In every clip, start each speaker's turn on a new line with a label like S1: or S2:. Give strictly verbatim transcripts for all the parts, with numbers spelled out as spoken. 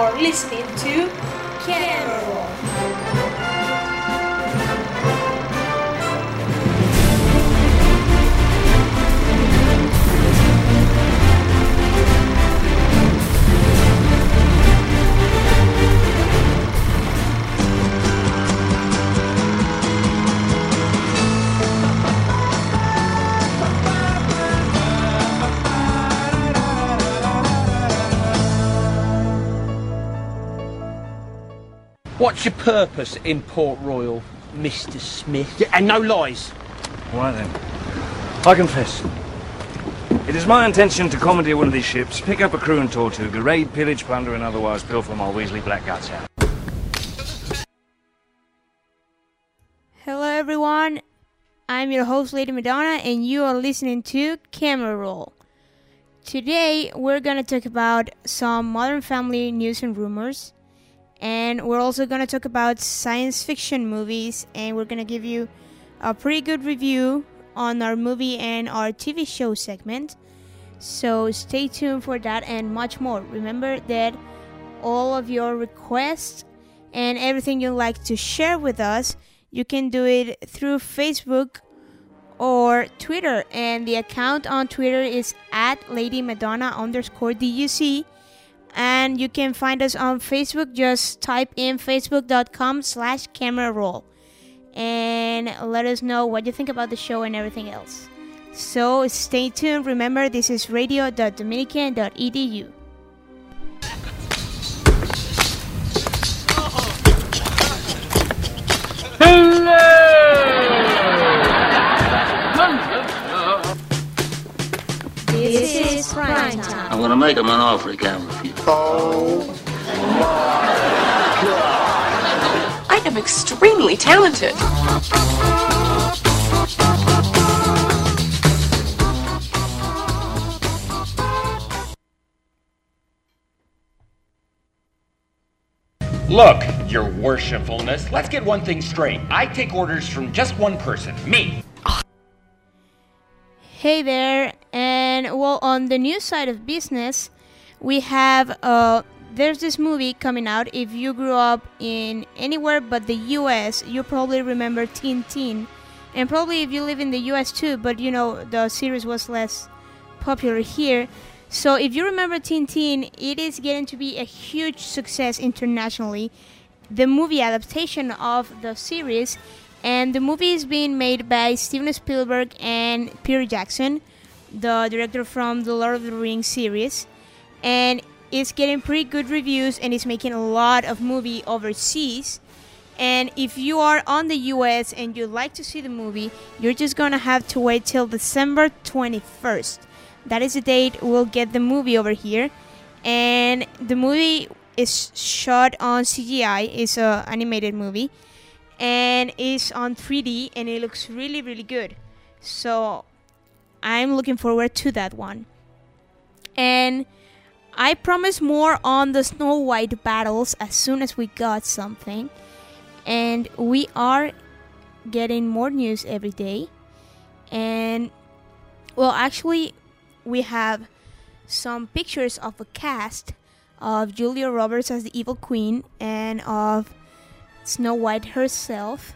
S1: are listening to Camera Roll.
S2: What's your purpose in Port Royal, Mister Smith?
S3: Yeah, and no lies.
S4: Why then? I confess. It is my intention to commandeer one of these ships, pick up a crew and Tortuga, raid, pillage, plunder, and otherwise pilfer my Weasley black guts out.
S5: Hello everyone, I'm your host Lady Madonna and you are listening to Camera Roll. Today we're gonna talk about some Modern Family news and rumors. And we're also going to talk about science fiction movies, and we're going to give you a pretty good review on our movie and our T V show segment. So stay tuned for that and much more. Remember that all of your requests and everything you'd like to share with us, you can do it through Facebook or Twitter. And the account on Twitter is at Lady Madonna underscore D U C. And you can find us on Facebook. Just type in facebook.com slash camera roll. And let us know what you think about the show and everything else. So stay tuned. Remember, this is radio dot dominican dot e d u. This is Prime Time.
S6: I'm gonna make him an offer he can't refuse.
S7: Oh my God!
S8: I am extremely talented.
S3: Look, your worshipfulness, let's get one thing straight. I take orders from just one person, me.
S5: Hey there, and well, on the news side of business, we have, uh, there's this movie coming out. If you grew up in anywhere but the U S, you probably remember Tintin. And probably if you live in the U S too, but you know, the series was less popular here. So if you remember Tintin, it is getting to be a huge success internationally. The movie adaptation of the series. And the movie is being made by Steven Spielberg and Peter Jackson, the director from the Lord of the Rings series. And it's getting pretty good reviews and it's making a lot of movie overseas. And if you are on the U S and you'd like to see the movie, you're just going to have to wait till December twenty-first. That is the date we'll get the movie over here. And the movie is shot on C G I. It's an animated movie. And it's on three D and it looks really, really good. So I'm looking forward to that one. And I promise more on the Snow White battles as soon as we got something. And we are getting more news every day. And, well, actually, we have some pictures of a cast of Julia Roberts as the Evil Queen and of Snow White herself.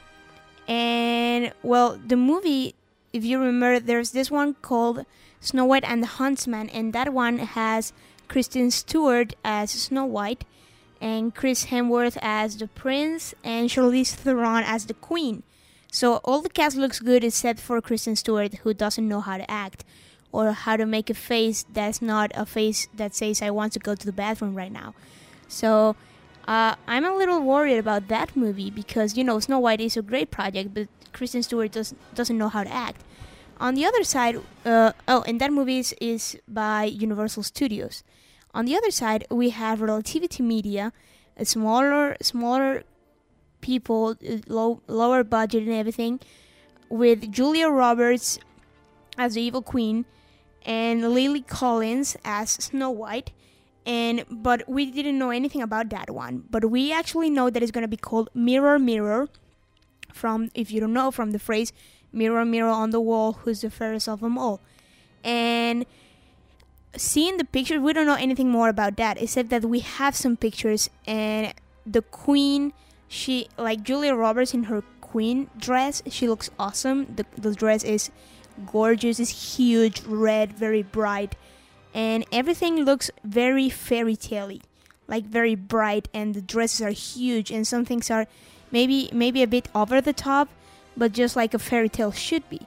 S5: And well, the movie, if you remember, there's this one called Snow White and the Huntsman, and that one has Kristen Stewart as Snow White and Chris Hemsworth as the prince and Charlize Theron as the queen. So all the cast looks good except for Kristen Stewart, who doesn't know how to act or how to make a face that's not a face that says I want to go to the bathroom right now. So Uh, I'm a little worried about that movie because, you know, Snow White is a great project, but Kristen Stewart does, doesn't know how to act. On the other side, uh, oh, and that movie is, is by Universal Studios. On the other side, we have Relativity Media, a smaller, smaller people, low, lower budget and everything, with Julia Roberts as the Evil Queen and Lily Collins as Snow White. And but we didn't know anything about that one. But we actually know that it's going to be called Mirror Mirror. From, if you don't know, from the phrase Mirror Mirror on the wall, who's the fairest of them all. And seeing the pictures, we don't know anything more about that, except that we have some pictures, and the queen, she, like Julia Roberts in her queen dress, she looks awesome. The, the dress is gorgeous, it's huge, red, very bright, and everything looks very fairy tale-y, like very bright, and the dresses are huge, and some things are maybe maybe a bit over the top, but just like a fairy tale should be.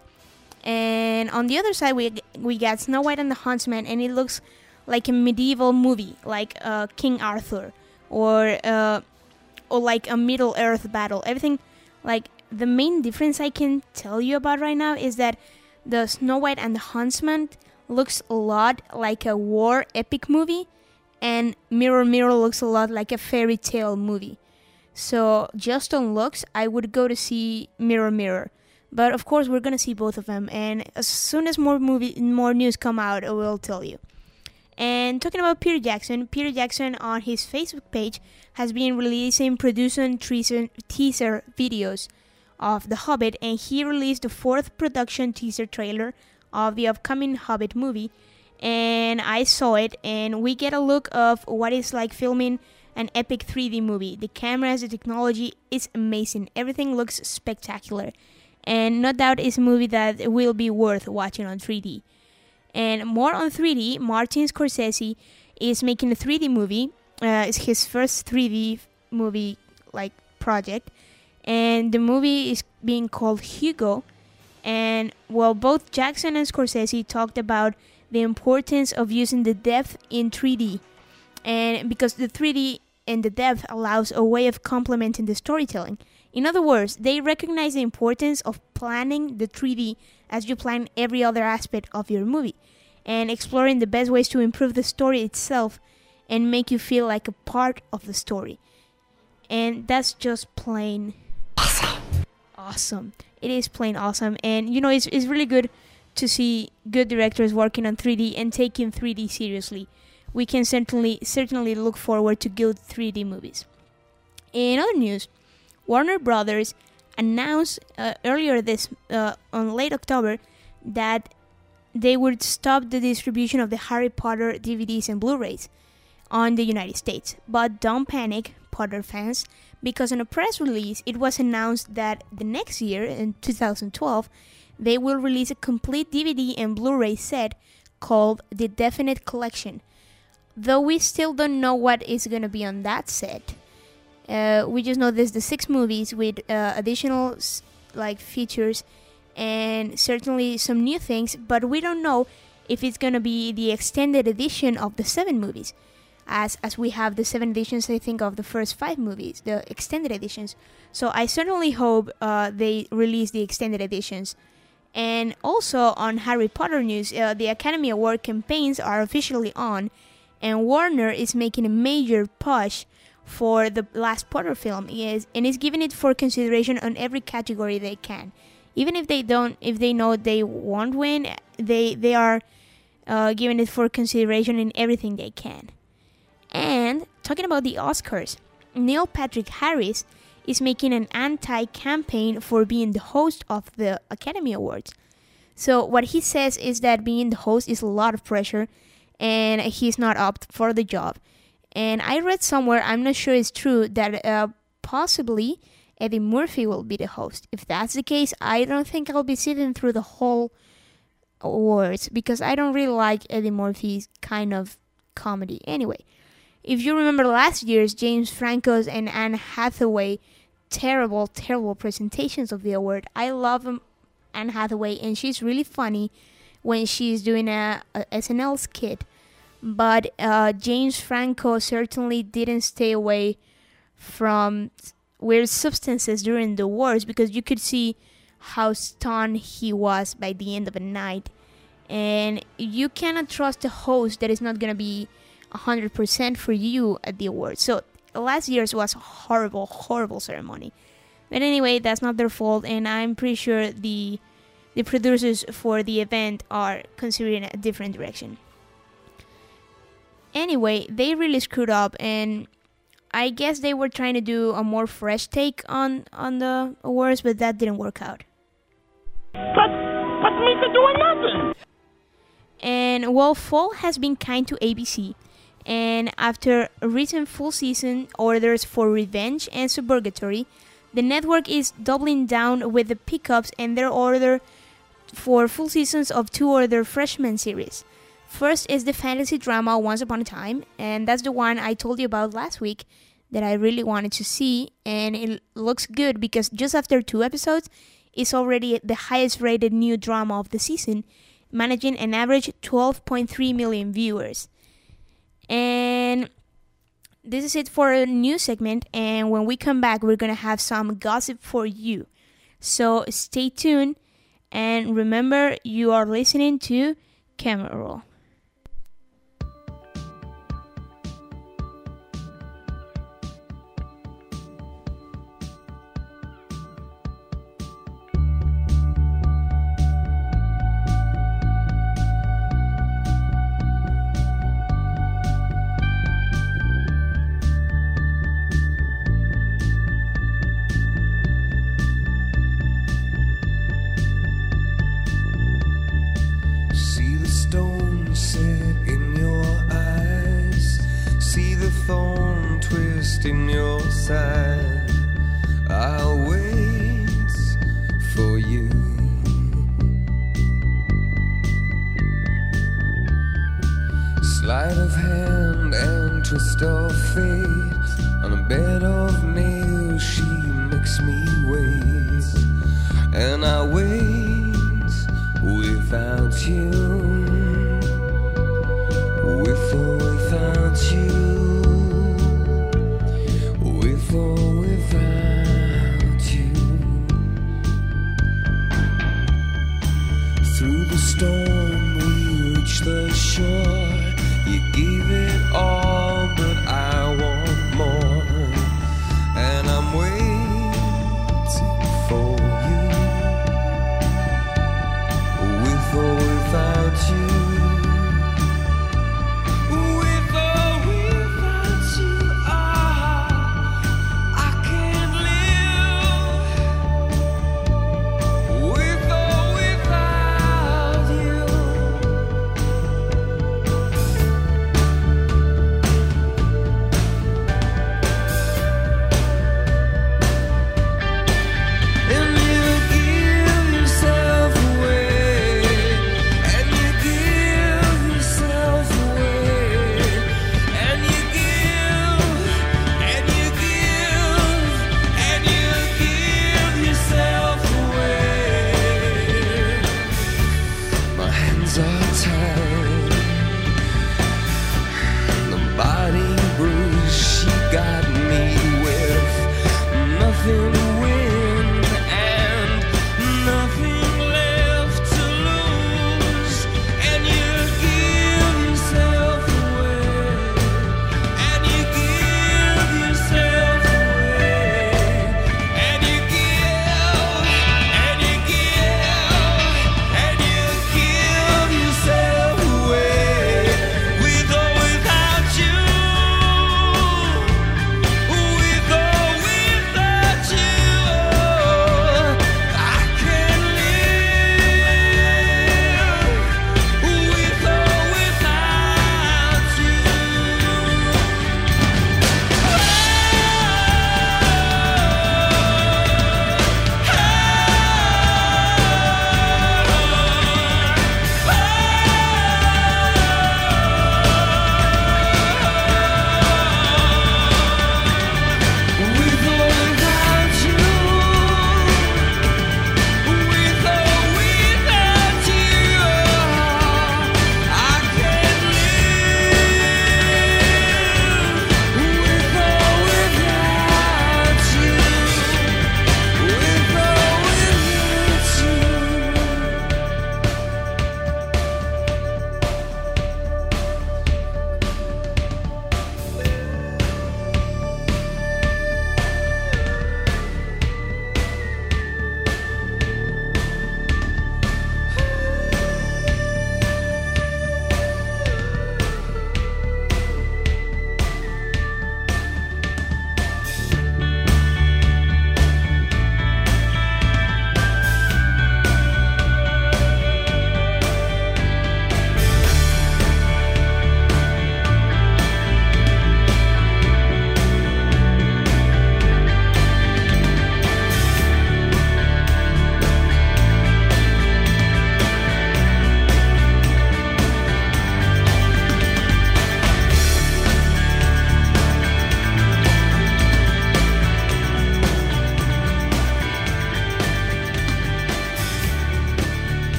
S5: And on the other side, we we got Snow White and the Huntsman, and it looks like a medieval movie, like uh, King Arthur, or uh, or like a Middle Earth battle. Everything, like, the main difference I can tell you about right now is that the Snow White and the Huntsman looks a lot like a war epic movie, and Mirror Mirror looks a lot like a fairy tale movie. So just on looks, I would go to see Mirror Mirror. But of course, we're gonna see both of them, and as soon as more movie, more news come out, I will tell you. And talking about Peter Jackson, Peter Jackson on his Facebook page has been releasing, producing teaser, teaser videos of The Hobbit, and he released the fourth production teaser trailer of the upcoming Hobbit movie. And I saw it, and we get a look of what it's like filming an epic three D movie. The cameras, the technology is amazing. Everything looks spectacular. And no doubt it's a movie that will be worth watching on three D. And more on three D, Martin Scorsese is making a three D movie. Uh, it's his first three D movie like project. And the movie is being called Hugo. And well, both Jackson and Scorsese talked about the importance of using the depth in three D. And because the three D and the depth allows a way of complementing the storytelling. In other words, they recognize the importance of planning the three D as you plan every other aspect of your movie, and exploring the best ways to improve the story itself and make you feel like a part of the story. And that's just plain awesome. Awesome. It is plain awesome. And you know, it's, it's really good to see good directors working on three D and taking three D seriously. We can certainly certainly look forward to good three D movies. In other news, Warner Brothers announced uh, earlier this uh, on late October that they would stop the distribution of the Harry Potter D V Ds and Blu-rays on the United States. But don't panic, Potter fans, because in a press release it was announced that the next year, in two thousand twelve, they will release a complete D V D and Blu-ray set called the Definite Collection. Though we still don't know what is going to be on that set. Uh, we just know there's the six movies with uh, additional like features and certainly some new things, but we don't know if it's gonna be the extended edition of the seven movies, as as we have the seven editions, I think, of the first five movies, the extended editions. So I certainly hope uh, they release the extended editions. And also on Harry Potter news, uh, the Academy Award campaigns are officially on, and Warner is making a major push for the last Potter film, is and is giving it for consideration on every category they can. Even if they don't, if they know they won't win, they they are uh, giving it for consideration in everything they can. And talking about the Oscars, Neil Patrick Harris is making an anti-campaign for being the host of the Academy Awards. So what he says is that being the host is a lot of pressure, and he's not up for the job. And I read somewhere, I'm not sure it's true, that uh, possibly Eddie Murphy will be the host. If that's the case, I don't think I'll be sitting through the whole awards, because I don't really like Eddie Murphy's kind of comedy. Anyway, if you remember last year's James Franco's and Anne Hathaway terrible, terrible presentations of the award, I love um, Anne Hathaway, and she's really funny when she's doing a, a S N L skit. But uh, James Franco certainly didn't stay away from weird substances during the awards, because you could see how stunned he was by the end of the night. And you cannot trust a host that is not going to be one hundred percent for you at the awards. So last year's was a horrible, horrible ceremony. But anyway, that's not their fault, and I'm pretty sure the the producers for the event are considering a different direction. Anyway, they really screwed up, and I guess they were trying to do a more fresh take on, on the awards, but that didn't work out.
S7: But, but me to doing nothing.
S5: And well, fall has been kind to A B C. And after a recent full season orders for Revenge and Suburgatory, the network is doubling down with the pickups and their order for full seasons of two other freshman series. First is the fantasy drama Once Upon a Time, and that's the one I told you about last week that I really wanted to see, and it looks good because just after two episodes, it's already the highest rated new drama of the season, managing an average twelve point three million viewers. And this is it for a news segment, and when we come back, we're gonna have some gossip for you. So stay tuned, and remember, you are listening to Camera Roll.
S9: In your side, I'll wait for you. Sleight of hand and twist of fate, on a bed of nails she makes me wait, and I wait without you, with or without you. With or without you. Through the storm we reach the shore. You gave it all, but I want more, and I'm waiting for you. With or without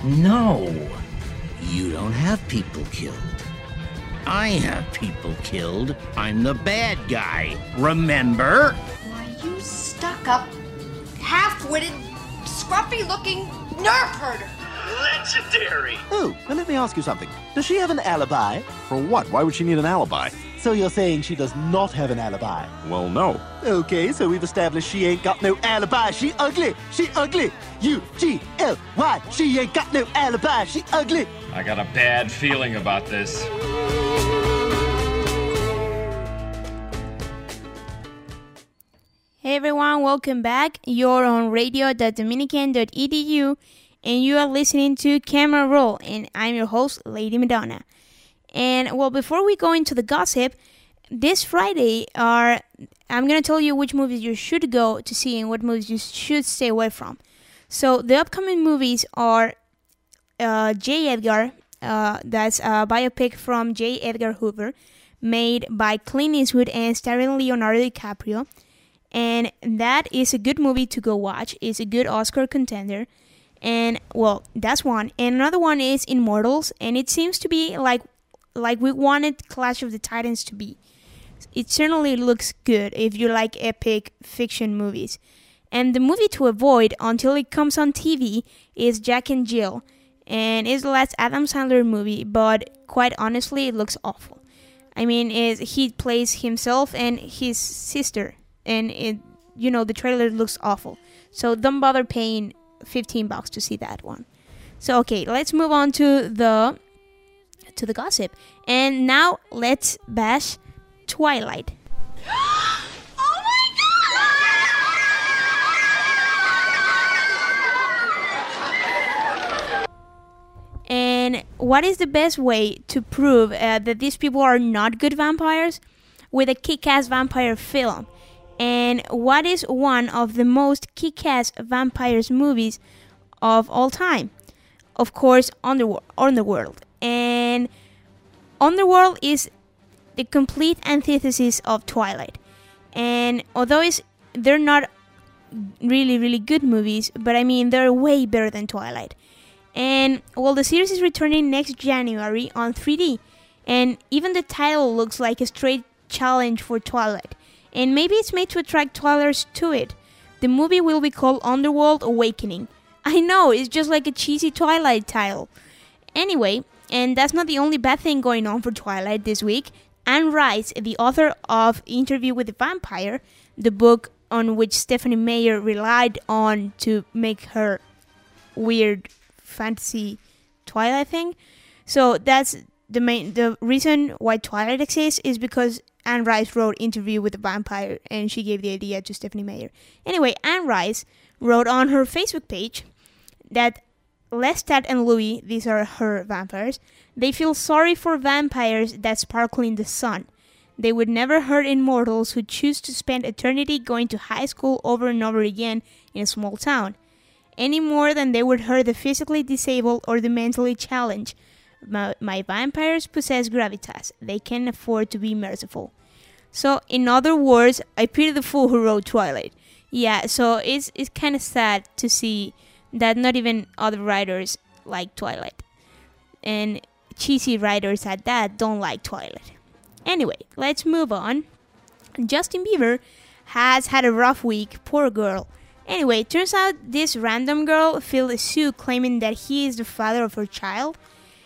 S10: No, you don't have people killed. I have people killed. I'm the bad guy, remember?
S8: Why, you stuck-up, half-witted, scruffy-looking nerf herder.
S11: Legendary!
S12: Oh, now let me ask you something. Does she have an alibi?
S13: For what? Why would she need an alibi?
S12: So you're saying she does not have an alibi?
S13: Well, no.
S12: Okay, so we've established she ain't got no alibi. She ugly. She ugly. U G L Y. She ain't got no alibi. She ugly.
S3: I got a bad feeling about this.
S5: Hey everyone, welcome back. You're on radio dot dominican dot e d u and you are listening to Camera Roll, and I'm your host, Lady Madonna. And well, before we go into the gossip, this Friday are I'm gonna tell you which movies you should go to see and what movies you should stay away from. So the upcoming movies are uh, J. Edgar, uh, that's a biopic from J. Edgar Hoover, made by Clint Eastwood and starring Leonardo DiCaprio. And that is a good movie to go watch. It's a good Oscar contender. And, well, that's one. And another one is Immortals. And it seems to be like like we wanted Clash of the Titans to be. It certainly looks good if you like epic fiction movies. And the movie to avoid until it comes on T V is Jack and Jill. And it's the last Adam Sandler movie, but quite honestly, it looks awful. I mean, it, he plays himself and his sister. And it, you know, the trailer looks awful. So don't bother paying fifteen bucks to see that one. So okay, let's move on to the to the gossip. And now let's bash Twilight.
S1: Oh my
S5: god! And what is the best way to prove uh, that these people are not good vampires? With a kick-ass vampire film. And what is one of the most kick-ass vampires movies of all time? Of course, Underworld. Underworld. And Underworld is the complete antithesis of Twilight. And although it's, they're not really, really good movies, but I mean, they're way better than Twilight. And, well, the series is returning next January on three D. And even the title looks like a straight challenge for Twilight. And maybe it's made to attract Twilighters to it. The movie will be called Underworld Awakening. I know, it's just like a cheesy Twilight title. Anyway, and that's not the only bad thing going on for Twilight this week. Anne Rice, the author of Interview with the Vampire, the book on which Stephenie Meyer relied on to make her weird fantasy Twilight thing. So that's the main the reason why Twilight exists is because Anne Rice wrote Interview with the Vampire, and she gave the idea to Stephenie Meyer. Anyway, Anne Rice wrote on her Facebook page that Lestat and Louis, these are her vampires, they feel sorry for vampires that sparkle in the sun. They would never hurt immortals who choose to spend eternity going to high school over and over again in a small town, any more than they would hurt the physically disabled or the mentally challenged. My, my vampires possess gravitas. They can afford to be merciful. So, in other words, I pity the fool who wrote Twilight. Yeah, so it's it's kind of sad to see that not even other writers like Twilight. And cheesy writers at that don't like Twilight. Anyway, let's move on. Justin Bieber has had a rough week, poor girl. Anyway, turns out this random girl filed a suit claiming that he is the father of her child.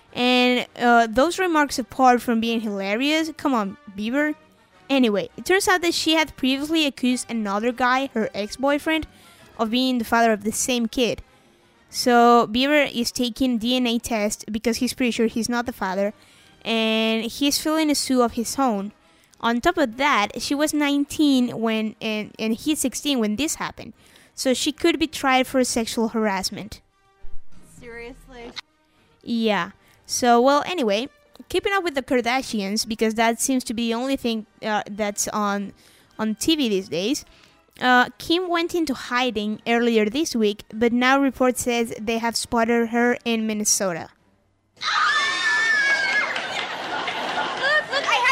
S5: And uh, those remarks apart from being hilarious, come on, Bieber. Anyway, it turns out that she had previously accused another guy, her ex-boyfriend, of being the father of the same kid. So Bieber is taking D N A test because he's pretty sure he's not the father, and he's filing a suit of his own. On top of that, she was nineteen when and, and he's sixteen when this happened. So she could be tried for sexual harassment.
S14: Seriously?
S5: Yeah. So, well, anyway, keeping up with the Kardashians, because that seems to be the only thing uh, that's on on T V these days. Uh, Kim went into hiding earlier this week, but now report says they have spotted her in Minnesota.
S14: Look, look, I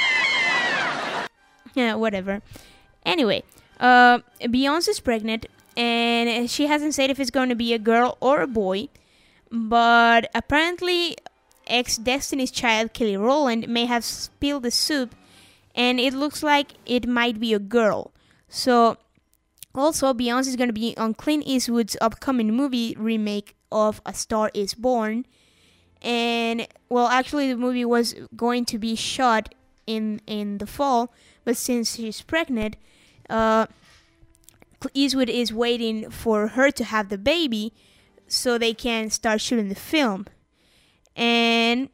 S14: have elbows!
S5: Yeah, whatever. Anyway, uh, Beyonce is pregnant, and she hasn't said if it's going to be a girl or a boy. But apparently, ex-Destiny's Child Kelly Rowland may have spilled the soup, and it looks like it might be a girl. So, also, Beyonce is going to be on Clint Eastwood's upcoming movie remake of A Star Is Born. And, well, actually, the movie was going to be shot in, in the fall, but since she's pregnant, uh, Eastwood is waiting for her to have the baby so they can start shooting the film. And,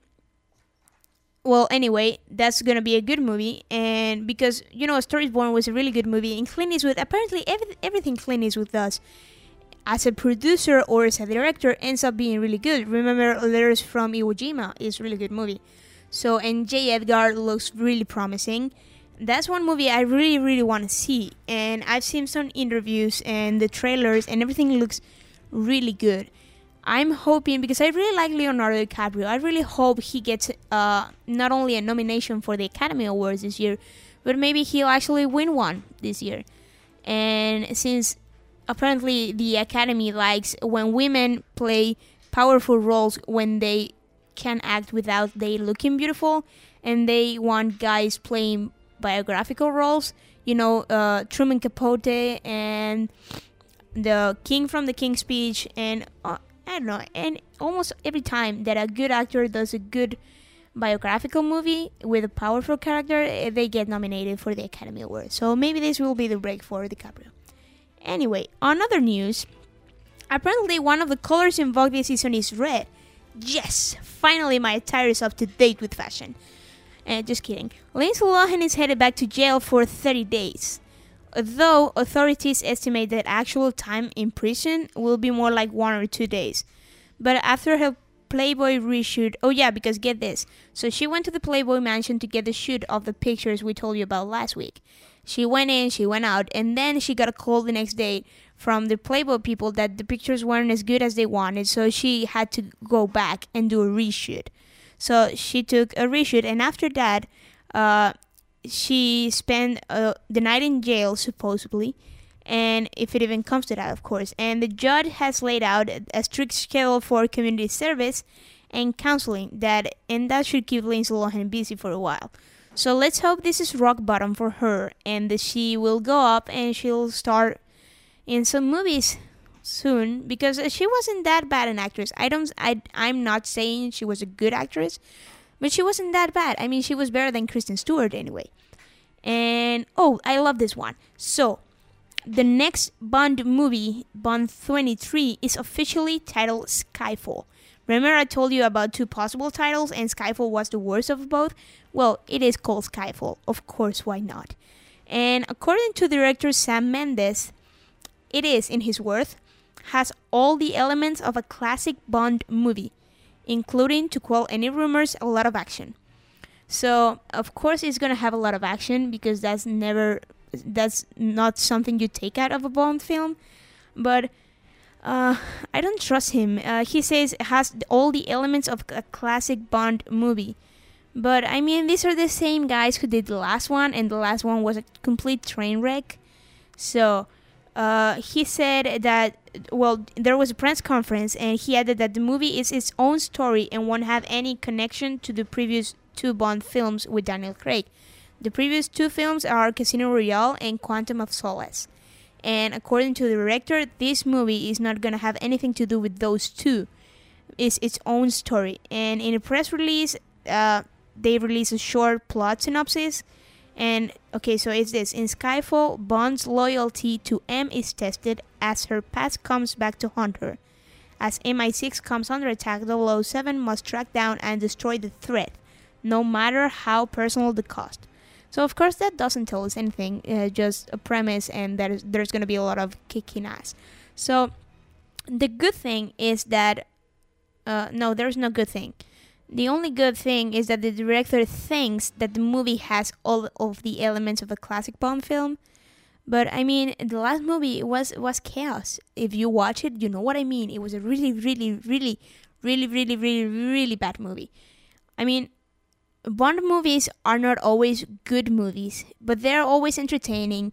S5: well, anyway, that's gonna be a good movie. And because, you know, A Star Is Born was a really good movie, and Clint Eastwood, apparently every, everything Clint Eastwood does as a producer or as a director ends up being really good. Remember, Letters from Iwo Jima is a really good movie. So, and J. Edgar looks really promising. That's one movie I really, really want to see. And I've seen some interviews and the trailers, and everything looks really good. I'm hoping, because I really like Leonardo DiCaprio, I really hope he gets uh, not only a nomination for the Academy Awards this year, but maybe he'll actually win one this year. And since apparently the Academy likes when women play powerful roles when they can act without they looking beautiful, and they want guys playing biographical roles, you know, uh, Truman Capote and the King from the King's Speech, and uh, I don't know, and almost every time that a good actor does a good biographical movie with a powerful character, they get nominated for the Academy Award. So maybe this will be the break for DiCaprio. Anyway, on other news, apparently one of the colors in Vogue this season is red. Yes, finally my attire is up to date with fashion. Uh, just kidding. Lindsay Lohan is headed back to jail for thirty days. Though authorities estimate that actual time in prison will be more like one or two days. But after her Playboy reshoot, oh yeah, because get this. So she went to the Playboy mansion to get the shoot of the pictures we told you about last week. She went in, she went out, and then she got a call the next day from the Playboy people that the pictures weren't as good as they wanted, so she had to go back and do a reshoot. So she took a reshoot, and after that, uh, she spent uh, the night in jail, supposedly, and if it even comes to that, of course. And the judge has laid out a strict schedule for community service and counseling, that and that should keep Lindsay Lohan busy for a while. So let's hope this is rock bottom for her, and that she will go up and she'll start in some movies soon, because she wasn't that bad an actress. I don't, I, I'm not saying she was a good actress, but she wasn't that bad. I mean, she was better than Kristen Stewart anyway. And, oh, I love this one. So, the next Bond movie, Bond twenty-three, is officially titled Skyfall. Remember I told you about two possible titles and Skyfall was the worst of both? Well, it is called Skyfall. Of course, why not? And according to director Sam Mendes, it is, in his words, has all the elements of a classic Bond movie, including, to quote any rumors, a lot of action. So, of course, it's going to have a lot of action, because that's never, that's not something you take out of a Bond film. But uh, I don't trust him. Uh, he says it has all the elements of a classic Bond movie. But, I mean, these are the same guys who did the last one, and the last one was a complete train wreck. So, uh, he said that, well, there was a press conference, and he added that the movie is its own story and won't have any connection to the previous two Bond films with Daniel Craig. The previous two films are Casino Royale and Quantum of Solace. And according to the director, this movie is not going to have anything to do with those two. It's its own story. And in a press release, uh, they released a short plot synopsis. And, okay, so it's this. In Skyfall, Bond's loyalty to M is tested as her past comes back to haunt her. As M I six comes under attack, double oh seven must track down and destroy the threat, no matter how personal the cost. So, of course, that doesn't tell us anything, uh, just a premise, and that is, there's going to be a lot of kicking ass. So, the good thing is that, uh, no, there's no good thing. The only good thing is that the director thinks that the movie has all of the elements of a classic Bond film. But, I mean, the last movie was, was chaos. If you watch it, you know what I mean. It was a really, really, really, really, really, really, really bad movie. I mean, Bond movies are not always good movies, but they're always entertaining,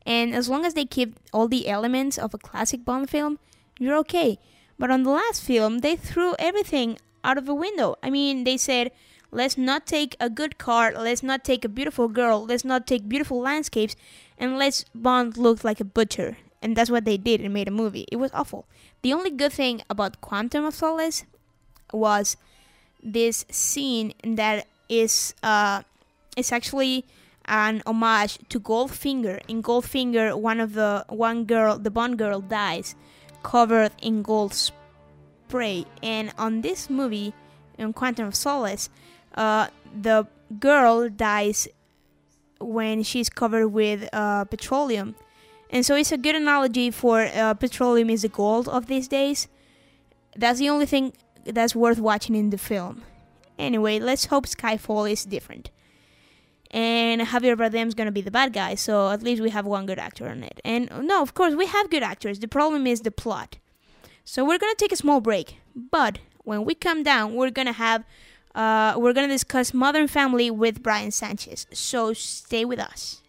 S5: And as long as they keep all the elements of a classic Bond film, you're okay. But on the last film, they threw everything out of the window. I mean, they said, let's not take a good car, let's not take a beautiful girl, let's not take beautiful landscapes, and let's Bond look like a butcher. And that's what they did and made a movie. It was awful. The only good thing about Quantum of Solace was this scene that is uh, is actually an homage to Goldfinger. In Goldfinger, one of the one girl, the Bond girl, dies covered in gold spray, and on this movie, in Quantum of Solace, uh, the girl dies when she's covered with uh, petroleum, and so it's a good analogy for uh, petroleum is the gold of these days. That's the only thing that's worth watching in the film. Anyway, let's hope Skyfall is different. And Javier Bardem's gonna be the bad guy, so at least we have one good actor on it. And no, of course, we have good actors. The problem is the plot. So we're gonna take a small break, but when we come down, we're gonna have, uh, we're gonna discuss Modern Family with Brian Sanchez. So stay with us.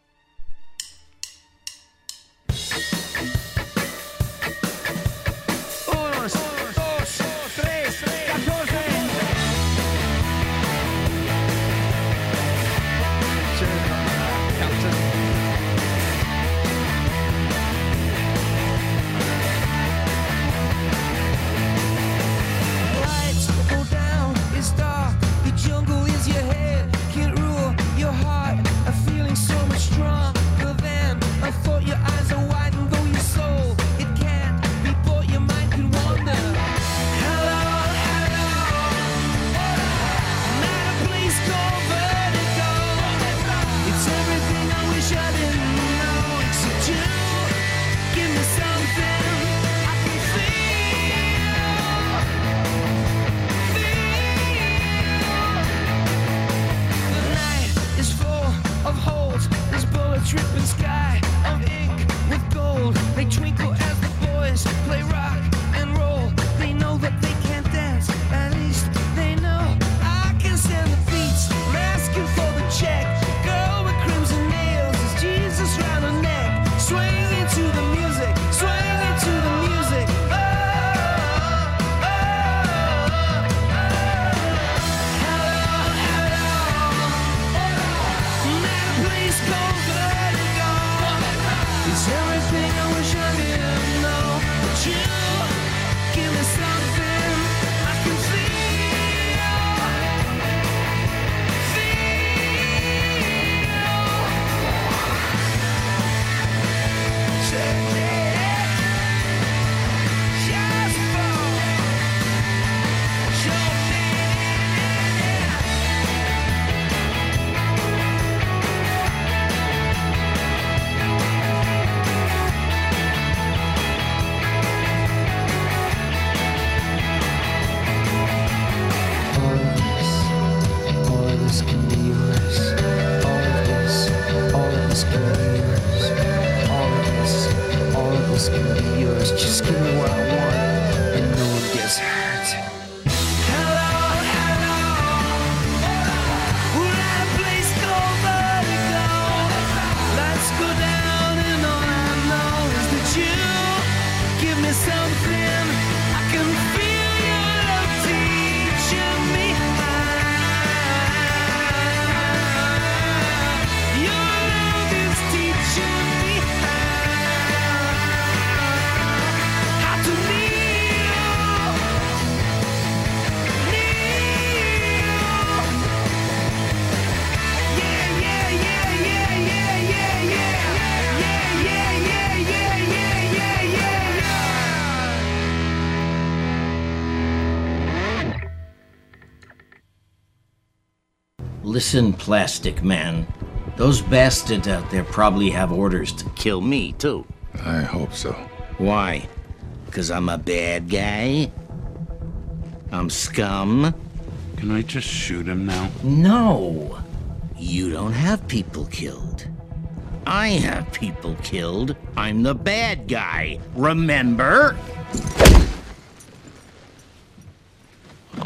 S9: Tripping sky of ink with gold. They twinkle as the boys play rock and roll. They know that they can't dance, at least they know I can stand the beats. I'm asking for the check. Girl with crimson nails is Jesus round her neck. Swing into the music, swing into the music. Oh, oh, oh, oh. Hello, hello. Man, please go. It's everything I wish I didn't know. But you give me something I can feel. Feel. Take it. Just fall. Show me. Just give me what I want, and no one gets hurt. Hello, hello. We're at a place called Vertigo. Let's go down, and all I know is that you give me something. I can feel your love teaching me how. Your love is teaching me how to kneel, kneel. Yeah, yeah, yeah, yeah, yeah, yeah, yeah, yeah, yeah, yeah, yeah, yeah, yeah, yeah.
S10: Listen, Plastic Man. Those bastards out there probably have orders to kill me, too.
S15: I hope so.
S10: Why? Because I'm a bad guy? I'm scum?
S15: Can I just shoot him now?
S10: No. You don't have people killed. I have people killed. I'm the bad guy. Remember?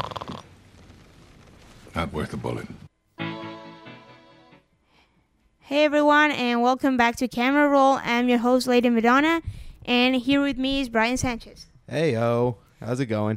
S15: Not worth a bullet.
S5: Hey everyone, and welcome back to Camera Roll. I'm your host, Lady Madonna, and here with me is Brian Sanchez.
S16: Hey yo, how's it going?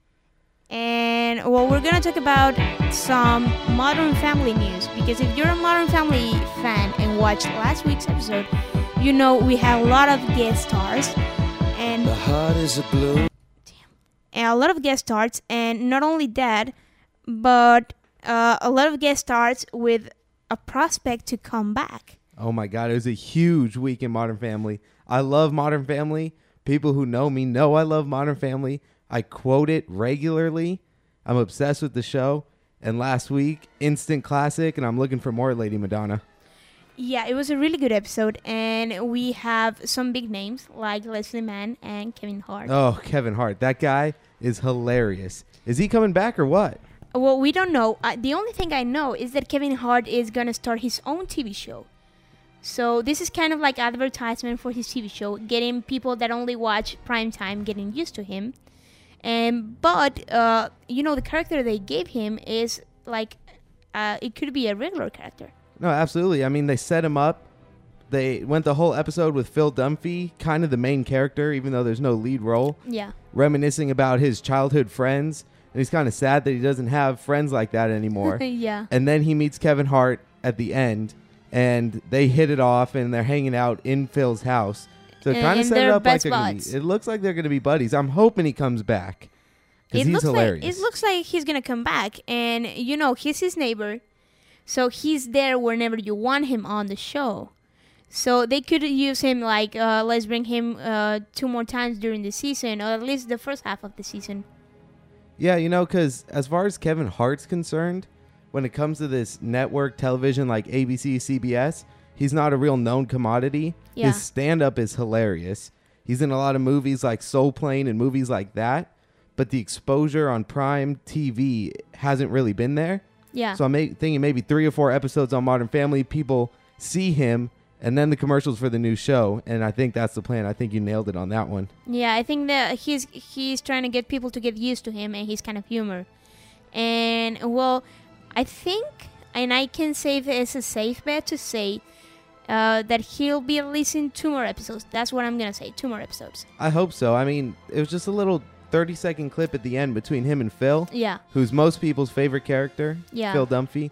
S5: And well, we're gonna talk about some Modern Family news, because if you're a Modern Family fan and watched last week's episode, you know we had a lot of guest stars, and
S9: The heart is a blue.
S5: and a lot of guest stars, and not only that, but uh, a lot of guest stars with a prospect to come back.
S16: Oh my god, it was a huge week in Modern Family. I love Modern Family. People who know me know I love Modern Family. I quote it regularly. I'm obsessed with the show. And last week, instant classic, and I'm looking for more, Lady Madonna.
S5: Yeah, it was a really good episode, and we have some big names like Leslie Mann and Kevin Hart.
S16: Oh, Kevin Hart. That guy is hilarious. Is he coming back or what?
S5: Well, we don't know. Uh, the only thing I know is that Kevin Hart is going to start his own T V show. So this is kind of like advertisement for his T V show, getting people that only watch primetime getting used to him. And but, uh, you know, the character they gave him is like, uh, it could be a regular character.
S16: No, absolutely. I mean, they set him up. They went the whole episode with Phil Dunphy, kind of the main character, even though there's no lead role.
S5: Yeah.
S16: Reminiscing about his childhood friends. And he's kind of sad that he doesn't have friends like that anymore.
S5: Yeah.
S16: And then he meets Kevin Hart at the end, and they hit it off, and they're hanging out in Phil's house. So it
S5: And-
S16: kind of
S5: and
S16: set it
S5: they're
S16: up like
S5: best
S16: they're gonna be,
S5: buds.
S16: it looks like they're going to be buddies. I'm hoping he comes back because
S5: It
S16: he's
S5: looks
S16: hilarious.
S5: like it looks like he's gonna come back, and you know he's his neighbor, so he's there whenever you want him on the show. So they could use him like uh, let's bring him uh, two more times during the season, or at least the first half of the season.
S16: Yeah, you know, because as far as Kevin Hart's concerned, when it comes to this network television like A B C, C B S, he's not a real known commodity.
S5: Yeah.
S16: His stand-up is hilarious. He's in a lot of movies like Soul Plane and movies like that, but the exposure on Prime T V hasn't really been there.
S5: Yeah.
S16: So I'm ma- thinking maybe three or four episodes on Modern Family, people see him, and then the commercials for the new show, and I think that's the plan. I think you nailed it on that one.
S5: Yeah, I think that he's he's trying to get people to get used to him and his kind of humor. And well, I think, and I can say this as a safe bet to say uh, that he'll be at least in two more episodes. That's what I'm gonna say, two more episodes.
S16: I hope so. I mean, it was just a little thirty-second clip at the end between him and Phil.
S5: Yeah.
S16: Who's most people's favorite character.
S5: Yeah.
S16: Phil Dunphy.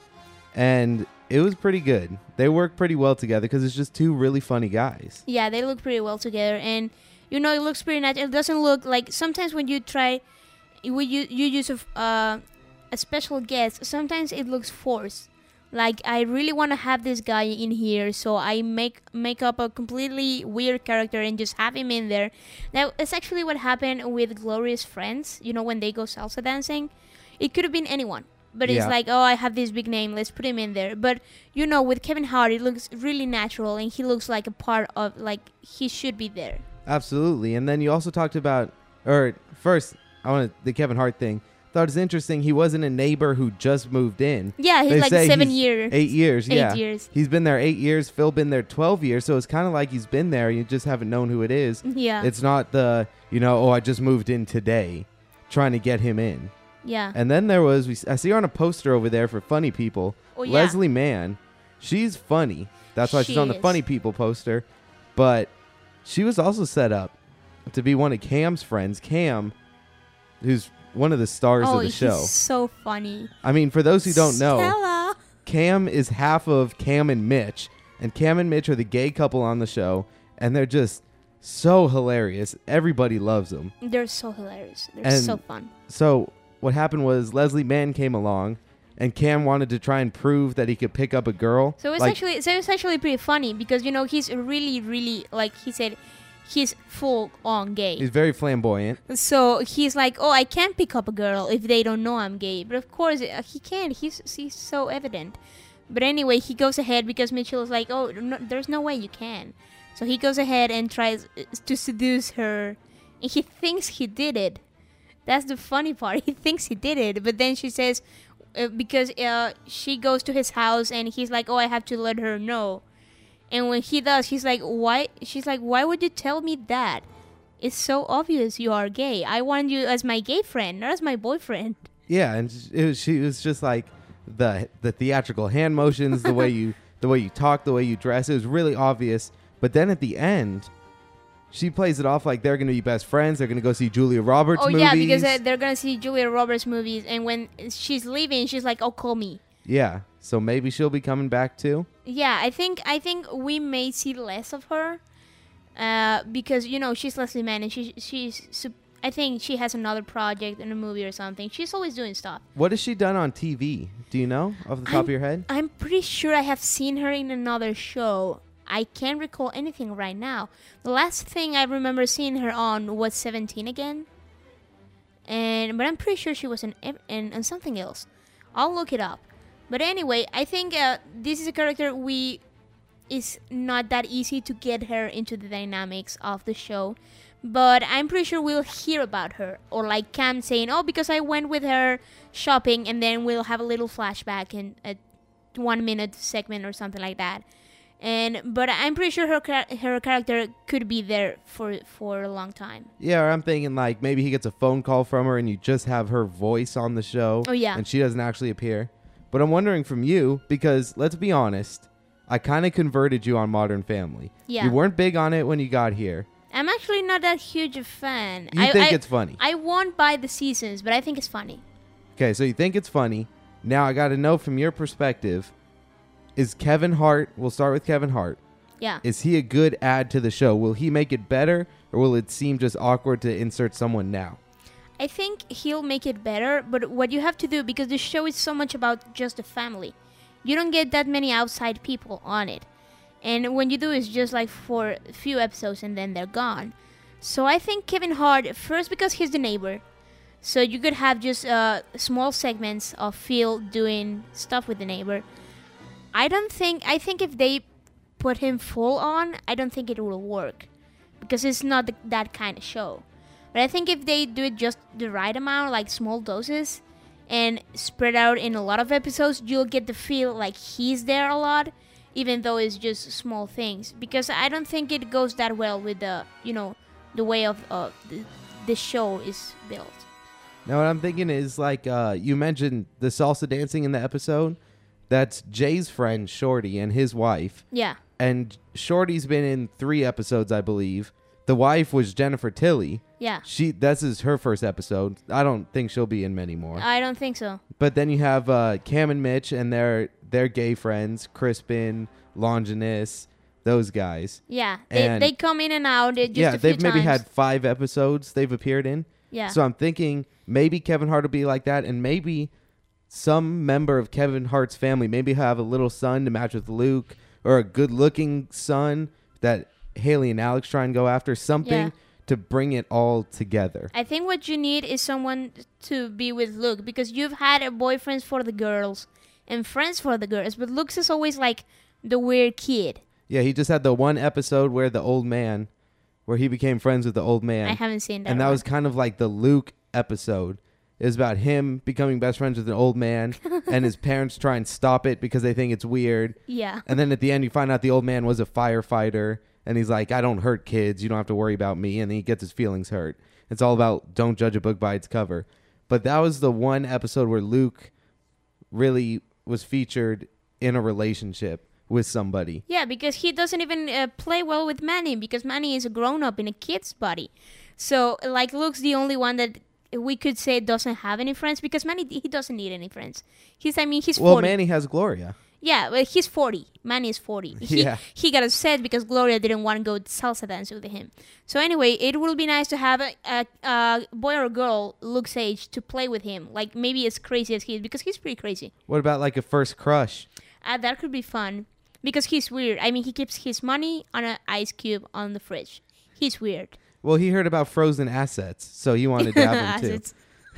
S16: And it was pretty good. They work pretty well together because it's just two really funny guys.
S5: Yeah, they look pretty well together, and you know it looks pretty natural. It doesn't look like sometimes when you try, when you you use a uh, a special guest, sometimes it looks forced. Like I really want to have this guy in here, so I make make up a completely weird character and just have him in there. Now it's actually what happened with Glorious Friends. You know when they go salsa dancing, it could have been anyone. But it's
S16: Yeah.
S5: like, oh, I have this big name, let's put him in there. But, you know, with Kevin Hart, it looks really natural, and he looks like a part of, like, he should be there.
S16: Absolutely. And then you also talked about, or first, I want the Kevin Hart thing. Thought it was interesting. He wasn't a neighbor who just moved in.
S5: Yeah, he's
S16: They
S5: like
S16: say
S5: seven
S16: he's
S5: years.
S16: Eight years,
S5: Eight
S16: yeah.
S5: years.
S16: He's been there eight years. Phil been there twelve years. So it's kind of like he's been there. You just haven't known who it is.
S5: Yeah.
S16: It's not the, you know, oh, I just moved in today, trying to get him in.
S5: Yeah.
S16: And then there was, we, I see her on a poster over there for Funny People.
S5: Oh, yeah.
S16: Leslie Mann. She's funny. That's why
S5: She
S16: she's on the
S5: is.
S16: Funny People poster. But she was also set up to be one of Cam's friends. Cam, who's one of the stars
S5: oh,
S16: of the
S5: he's
S16: show.
S5: so funny.
S16: I mean, for those who don't know,
S5: Stella.
S16: Cam is half of Cam and Mitch. And Cam and Mitch are the gay couple on the show. And they're just so hilarious. Everybody loves them.
S5: They're so hilarious. They're
S16: And
S5: so fun.
S16: So what happened was Leslie Mann came along, and Cam wanted to try and prove that he could pick up a girl.
S5: So it's
S16: Like,
S5: actually so it's actually pretty funny because, you know, he's really, really, like he said, he's full on gay.
S16: he's very flamboyant.
S5: So he's like, oh, I can't pick up a girl if they don't know I'm gay. But of course, uh, he can. He's, he's so evident. But anyway, he goes ahead because Mitchell is like, oh, no, there's no way you can. So he goes ahead and tries uh, to seduce her. And he thinks he did it. That's the funny part. He thinks he did it. But then she says, uh, because uh, she goes to his house and he's like, oh, I have to let her know. And when he does, he's like, why? She's like, why would you tell me that? It's so obvious you are gay. I want you as my gay friend, not as my boyfriend.
S16: Yeah, and it was, she was just like the the theatrical hand motions, the way you the way you talk, the way you dress. It was really obvious. But then at the end, she plays it off like they're going to be best friends. They're going to go see Julia Roberts
S5: oh,
S16: movies.
S5: yeah, because uh, they're going to see Julia Roberts movies. And when she's leaving, she's like, oh, call me.
S16: Yeah, so maybe she'll be coming back too.
S5: Yeah, I think I think we may see less of her uh, because, you know, she's Leslie Mann and she, she's... I think she has another project in a movie or something. She's always doing stuff.
S16: What has she done on T V? Do you know off the top
S5: I'm,
S16: of your head?
S5: I'm pretty sure I have seen her in another show. I can't recall anything right now. The last thing I remember seeing her on was seventeen again. And but I'm pretty sure she was in, in, in something else. I'll look it up. But anyway, I think uh, this is a character we... It's not that easy to get her into the dynamics of the show. But I'm pretty sure we'll hear about her. Or like Cam saying, oh, because I went with her shopping, and then we'll have a little flashback in a one minute segment or something like that. And but I'm pretty sure her her character could be there for for a long time.
S16: Yeah, or I'm thinking like maybe he gets a phone call from her and you just have her voice on the show.
S5: Oh, yeah.
S16: And she doesn't actually appear. But I'm wondering from you, because let's be honest, I kind of converted you on Modern Family.
S5: Yeah.
S16: You weren't big on it when you got here.
S5: I'm actually not that huge a fan.
S16: You
S5: I,
S16: think
S5: I,
S16: it's funny?
S5: I won't buy the seasons, but I think it's funny.
S16: Okay, so you think it's funny. Now I got to know from your perspective, is Kevin Hart, we'll start with Kevin Hart.
S5: Yeah.
S16: Is he a good add to the show? Will he make it better, or will it seem just awkward to insert someone now?
S5: I think he'll make it better, but what you have to do, because the show is so much about just the family, you don't get that many outside people on it. And when you do, it's just like for a few episodes and then they're gone. So I think Kevin Hart, first because he's the neighbor, so you could have just uh, small segments of Phil doing stuff with the neighbor. I don't think, I think if they put him full on, I don't think it will work. Because it's not the, that kind of show. But I think if they do it just the right amount, like small doses, and spread out in a lot of episodes, you'll get the feel like he's there a lot, even though it's just small things. Because I don't think it goes that well with the, you know, the way of uh, the, the show is built.
S16: Now what I'm thinking is like uh, you mentioned the salsa dancing in the episode. That's Jay's friend Shorty and his wife.
S5: Yeah.
S16: And Shorty's been in three episodes, I believe. The wife was Jennifer Tilly.
S5: Yeah.
S16: She this is her first episode. I don't think she'll be in many more.
S5: I don't think so.
S16: But then you have uh, Cam and Mitch and their their gay friends, Crispin, Longinus, those guys.
S5: Yeah. They,
S16: And-
S5: they come in and out uh, just
S16: yeah,
S5: a few
S16: they've maybe
S5: times.
S16: had five episodes they've appeared in.
S5: Yeah.
S16: So I'm thinking maybe Kevin Hart will be like that, and maybe some member of Kevin Hart's family maybe have a little son to match with Luke, or a good-looking son that Haley and Alex try and go after, something
S5: Yeah.
S16: to bring it all together.
S5: I think what you need is someone to be with Luke, because you've had a boyfriends for the girls and friends for the girls, but Luke's is always like the weird kid.
S16: Yeah, he just had the one episode where the old man, where he became friends with the old man.
S5: I haven't seen that
S16: And that
S5: one.
S16: was kind of like the Luke episode. It was about him becoming best friends with an old man, and his parents try and stop it because they think it's weird.
S5: Yeah.
S16: And then at the end, you find out the old man was a firefighter, and he's like, I don't hurt kids. You don't have to worry about me. And then he gets his feelings hurt. It's all about don't judge a book by its cover. But that was the one episode where Luke really was featured in a relationship with somebody.
S5: Yeah, because he doesn't even uh, play well with Manny, because Manny is a grown-up in a kid's body. So, like, Luke's the only one that we could say doesn't have any friends, because Manny, he doesn't need any friends. He's, I mean, he's
S16: Well,
S5: forty.
S16: Manny has Gloria.
S5: Yeah, well, he's forty. Manny is forty. He,
S16: Yeah.
S5: he got upset because Gloria didn't want to go salsa dance with him. So anyway, it will be nice to have a, a, a boy or girl Luke's age to play with him. Like, maybe as crazy as he is, because he's pretty crazy.
S16: What about like a first crush?
S5: Uh, that could be fun, because he's weird. I mean, he keeps his money on an ice cube on the fridge. He's weird.
S16: Well, he heard about frozen assets, so he wanted to have them too.
S5: Assets.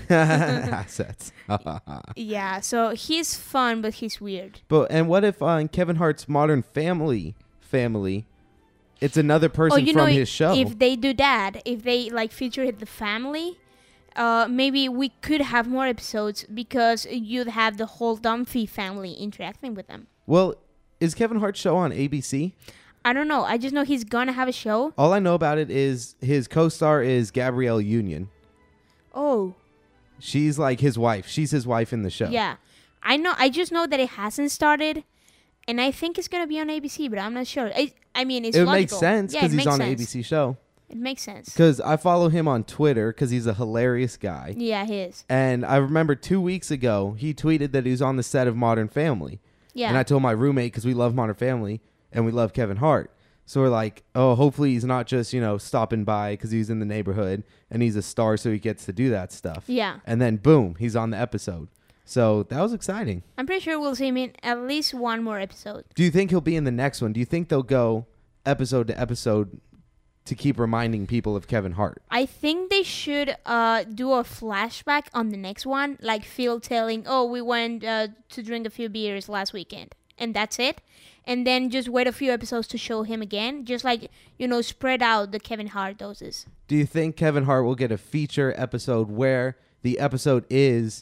S16: Assets.
S5: Yeah, so he's fun, but he's weird.
S16: But and what if uh, in Kevin Hart's Modern Family family, it's another person
S5: oh, you
S16: from
S5: know,
S16: his show?
S5: If they do that, if they like feature the family, uh, maybe we could have more episodes, because you'd have the whole Dunphy family interacting with them.
S16: Well, is Kevin Hart's show on A B C?
S5: I don't know. I just know he's gonna have a show.
S16: All I know about it is his co-star is Gabrielle Union.
S5: Oh,
S16: She's like his wife. She's his wife in the show.
S5: yeah. I know. I just know that it hasn't started, and I think it's gonna be on A B C, but I'm not sure. I, I mean, it's
S16: It
S5: logical.
S16: makes sense
S5: Yeah,
S16: because
S5: it
S16: he's
S5: makes
S16: on an
S5: sense.
S16: A B C show.
S5: It makes sense.
S16: Because I follow him on Twitter because he's a hilarious guy.
S5: Yeah, he is.
S16: And I remember two weeks ago, he tweeted that he was on the set of Modern Family.
S5: Yeah.
S16: And I told my roommate, because we love Modern Family and we love Kevin Hart. So we're like, oh, hopefully he's not just, you know, stopping by because he's in the neighborhood and he's a star so he gets to do that stuff.
S5: Yeah.
S16: And then, boom, he's on the episode. So that was exciting.
S5: I'm pretty sure we'll see him in at least one more episode.
S16: Do you think he'll be in the next one? Do you think they'll go episode to episode to keep reminding people of Kevin Hart?
S5: I think they should uh, do a flashback on the next one, like Phil telling, oh, we went uh, to drink a few beers last weekend, and that's it. And then just wait a few episodes to show him again, just like, you know, spread out the Kevin Hart doses.
S16: Do you think Kevin Hart will get a feature episode where the episode is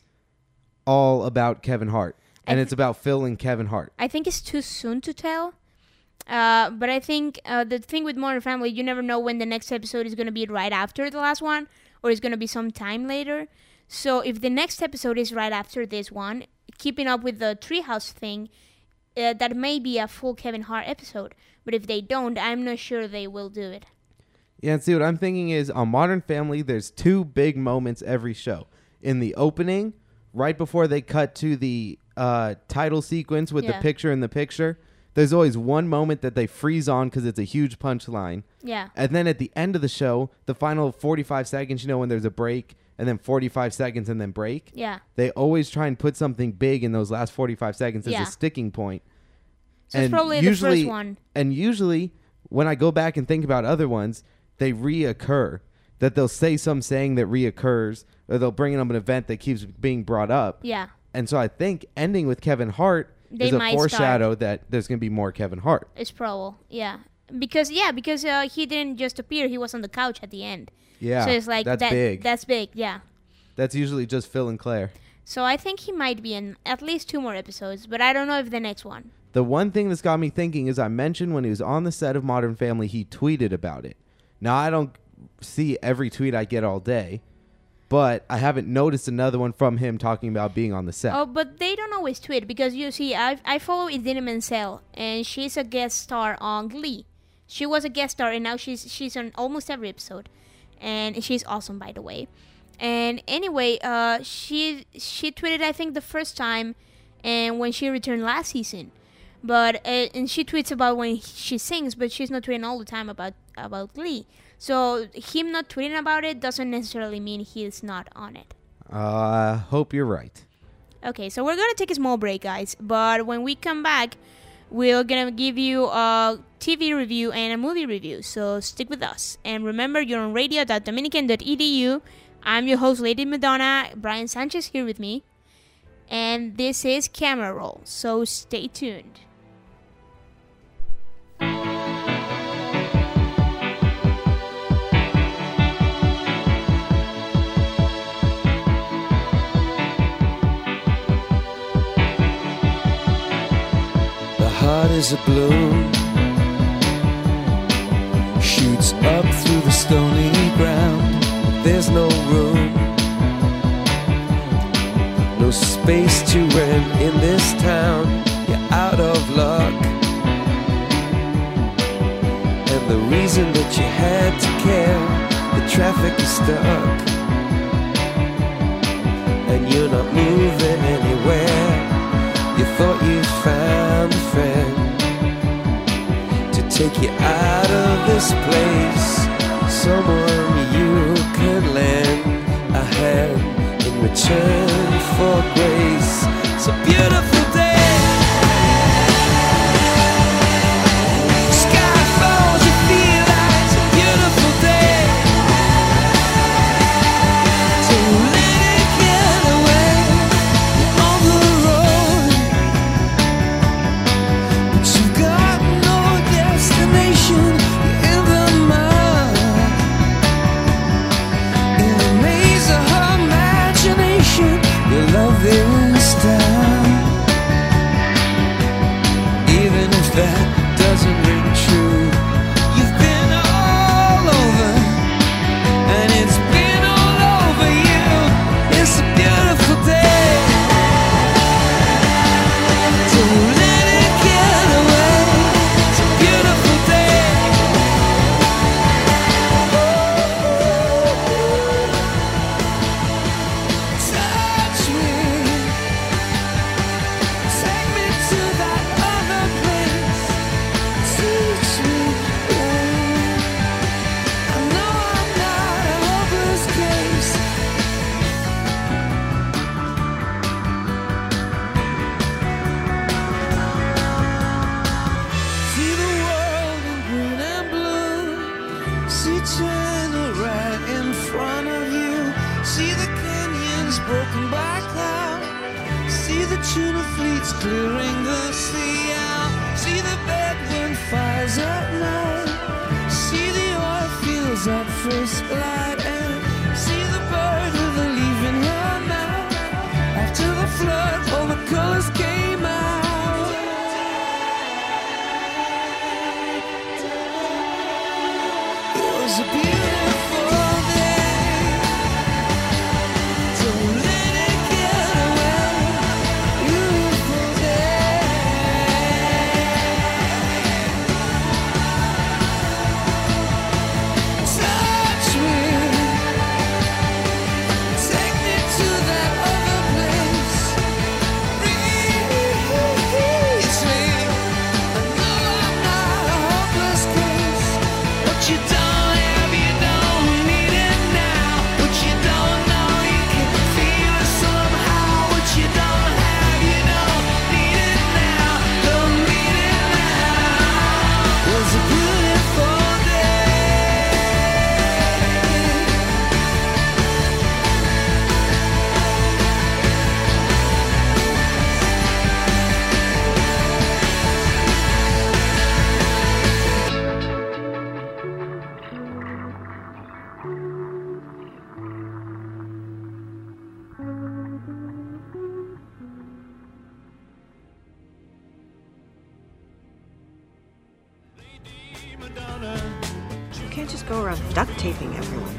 S16: all about Kevin Hart, and
S5: th-
S16: it's about Phil and Kevin Hart?
S5: I think it's too soon to tell. Uh, but I think uh, the thing with Modern Family, you never know when the next episode is going to be right after the last one, or it's going to be some time later. So if the next episode is right after this one, keeping up with the Treehouse thing, uh, that may be a full Kevin Hart episode. But if they don't, I'm not sure they will do it.
S16: Yeah, and see, what I'm thinking is on Modern Family, there's two big moments every show. In the opening, right before they cut to the uh, title sequence with
S5: Yeah.
S16: the picture in the picture, there's always one moment that they freeze on because it's a huge punchline.
S5: Yeah.
S16: And then at the end of the show, the final forty-five seconds, you know, when there's a break, and then forty-five seconds and then break.
S5: Yeah.
S16: They always try and put something big in those last forty-five seconds
S5: Yeah.
S16: as a sticking point.
S5: So it's probably the first one.
S16: And usually, when I go back and think about other ones, they reoccur. That they'll say some saying that reoccurs, or they'll bring up an event that keeps being brought up.
S5: Yeah.
S16: And so I think ending with Kevin Hart
S5: They
S16: is a
S5: might
S16: foreshadow
S5: start.
S16: that there's going to be more Kevin Hart.
S5: It's probable, yeah. Because, yeah, because uh, he didn't just appear. He was on the couch at the end.
S16: Yeah,
S5: So it's like,
S16: that's
S5: that,
S16: big.
S5: That's big, yeah.
S16: That's usually just Phil and Claire.
S5: So I think he might be in at least two more episodes, but I don't know if the next one.
S16: The one thing that's got me thinking is I mentioned when he was on the set of Modern Family, he tweeted about it. Now, I don't see every tweet I get all day, but I haven't noticed another one from him talking about being on the set.
S5: Oh, but they don't always tweet because you see, I I follow Idina Menzel, and she's a guest star on Glee. She was a guest star, and now she's she's on almost every episode, and she's awesome, by the way. And anyway, uh, she she tweeted I think the first time, and when she returned last season, but uh, and she tweets about when she sings, but she's not tweeting all the time about about Glee. So him not tweeting about it doesn't necessarily mean he's not on it.
S16: I uh, hope you're right.
S5: Okay, so we're gonna take a small break, guys. But when we come back, we're gonna give you a T V review and a movie review. So stick with us. And remember, you're on radio dot dominican dot e d u. I'm your host, Lady Madonna. Brian Sanchez here with me. And this is Camera Roll. So stay tuned.
S9: The heart is a balloon, shoots up through the stony ground. There's no room, no space to rent in this town. You're out of luck, and the reason that you had to care, the traffic is stuck, and you're not moving anywhere. You thought you found a friend to take you out of this place, someone you could lend a hand in return for grace. It's a beautiful day, sky falls, you feel like it's a beautiful day to let it get away. You're on the road, but you've got no destination. You're in the mud, in the maze of her imagination. You love this town. wings broken by cloud. See the tuna fleets clearing the sea out. See the bedroom fires at night. See the oil fields at first light. And see the bird with a leaf in her mouth. After the flood, all the colors came out. It was a beautiful day. Don't let it get away. Beautiful day. Touch me. Take me to that other place. Reach me. I know I'm not a hopeless case. What you don't have, you don't need it now. What you don't know, you can feel it somehow. What you don't have, you don't need it now. Don't need it now. It was a beautiful day.
S17: You can't just go around duct taping everyone.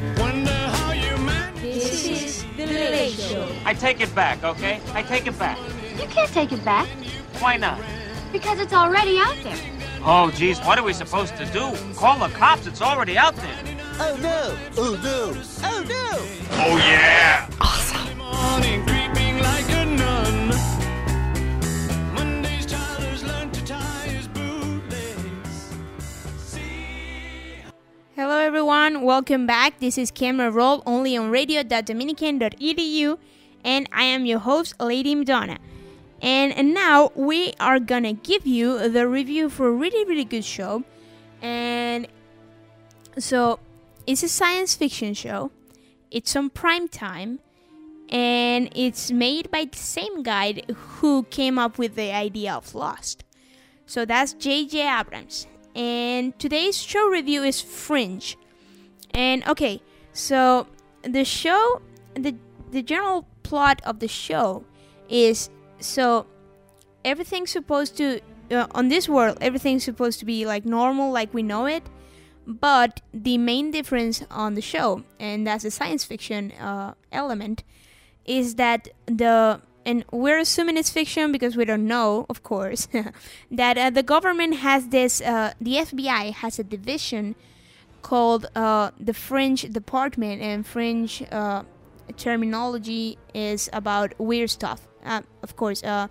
S5: This is The Late Show.
S18: I take it back, okay? I take it back.
S14: You can't take it back
S18: Why not?
S14: because it's already out there.
S18: Oh, geez, what are we supposed to do? Call the cops, it's already out there.
S12: Oh no! Oh no! Oh no!
S15: Oh, yeah!
S9: Morning creeping like a nun. Monday's child has learned to tie his bootlace.
S5: Hello everyone, welcome back. This is Camera Roll only on radio dot dominican dot e d u and I am your host, Lady Madonna. And, and now we are gonna give you the review for a really really good show. And so it's a science fiction show. It's on prime time and it's made by the same guy who came up with the idea of Lost. So that's J J Abrams. And today's show review is Fringe. And okay, so the show, the the general plot of the show is, so everything's supposed to, uh, on this world, everything's supposed to be like normal, like we know it. But the main difference on the show, and that's a science fiction uh, element, is that the, and we're assuming it's fiction because we don't know, of course, that uh, the government has this, uh, the F B I has a division called uh, the Fringe Department, and Fringe uh, terminology is about weird stuff. Uh, of course, uh,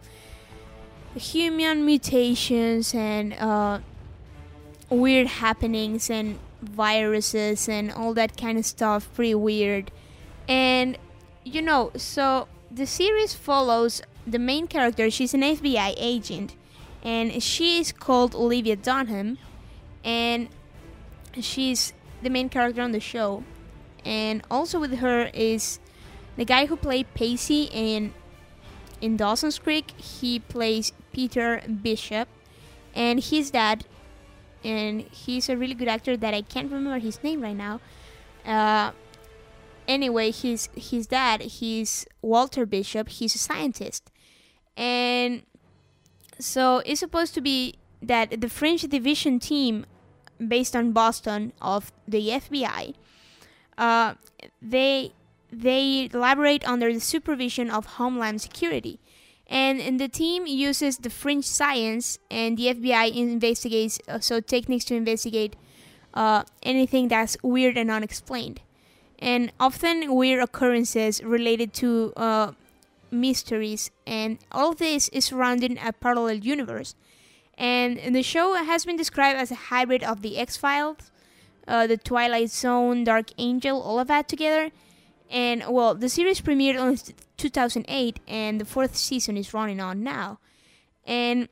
S5: human mutations and uh, weird happenings and viruses and all that kind of stuff, pretty weird. And you know, so the series follows the main character. She's an F B I agent and she is called Olivia Dunham, and she's the main character on the show. And also with her is the guy who played Pacey in in Dawson's Creek. He plays Peter Bishop, and his dad, and he's a really good actor that I can't remember his name right now. Uh, anyway, his his dad, he's Walter Bishop. He's a scientist, and so it's supposed to be that the Fringe Division team, based on Boston of the F B I, uh, they they elaborate under the supervision of Homeland Security. And, and the team uses the fringe science, and the F B I investigates, uh, so techniques to investigate uh, anything that's weird and unexplained. And often weird occurrences related to uh, mysteries, and all of this is surrounding a parallel universe. And, and the show has been described as a hybrid of the X-Files, uh, the Twilight Zone, Dark Angel, all of that together. And, well, the series premiered in two thousand eight, and the fourth season is running on now. And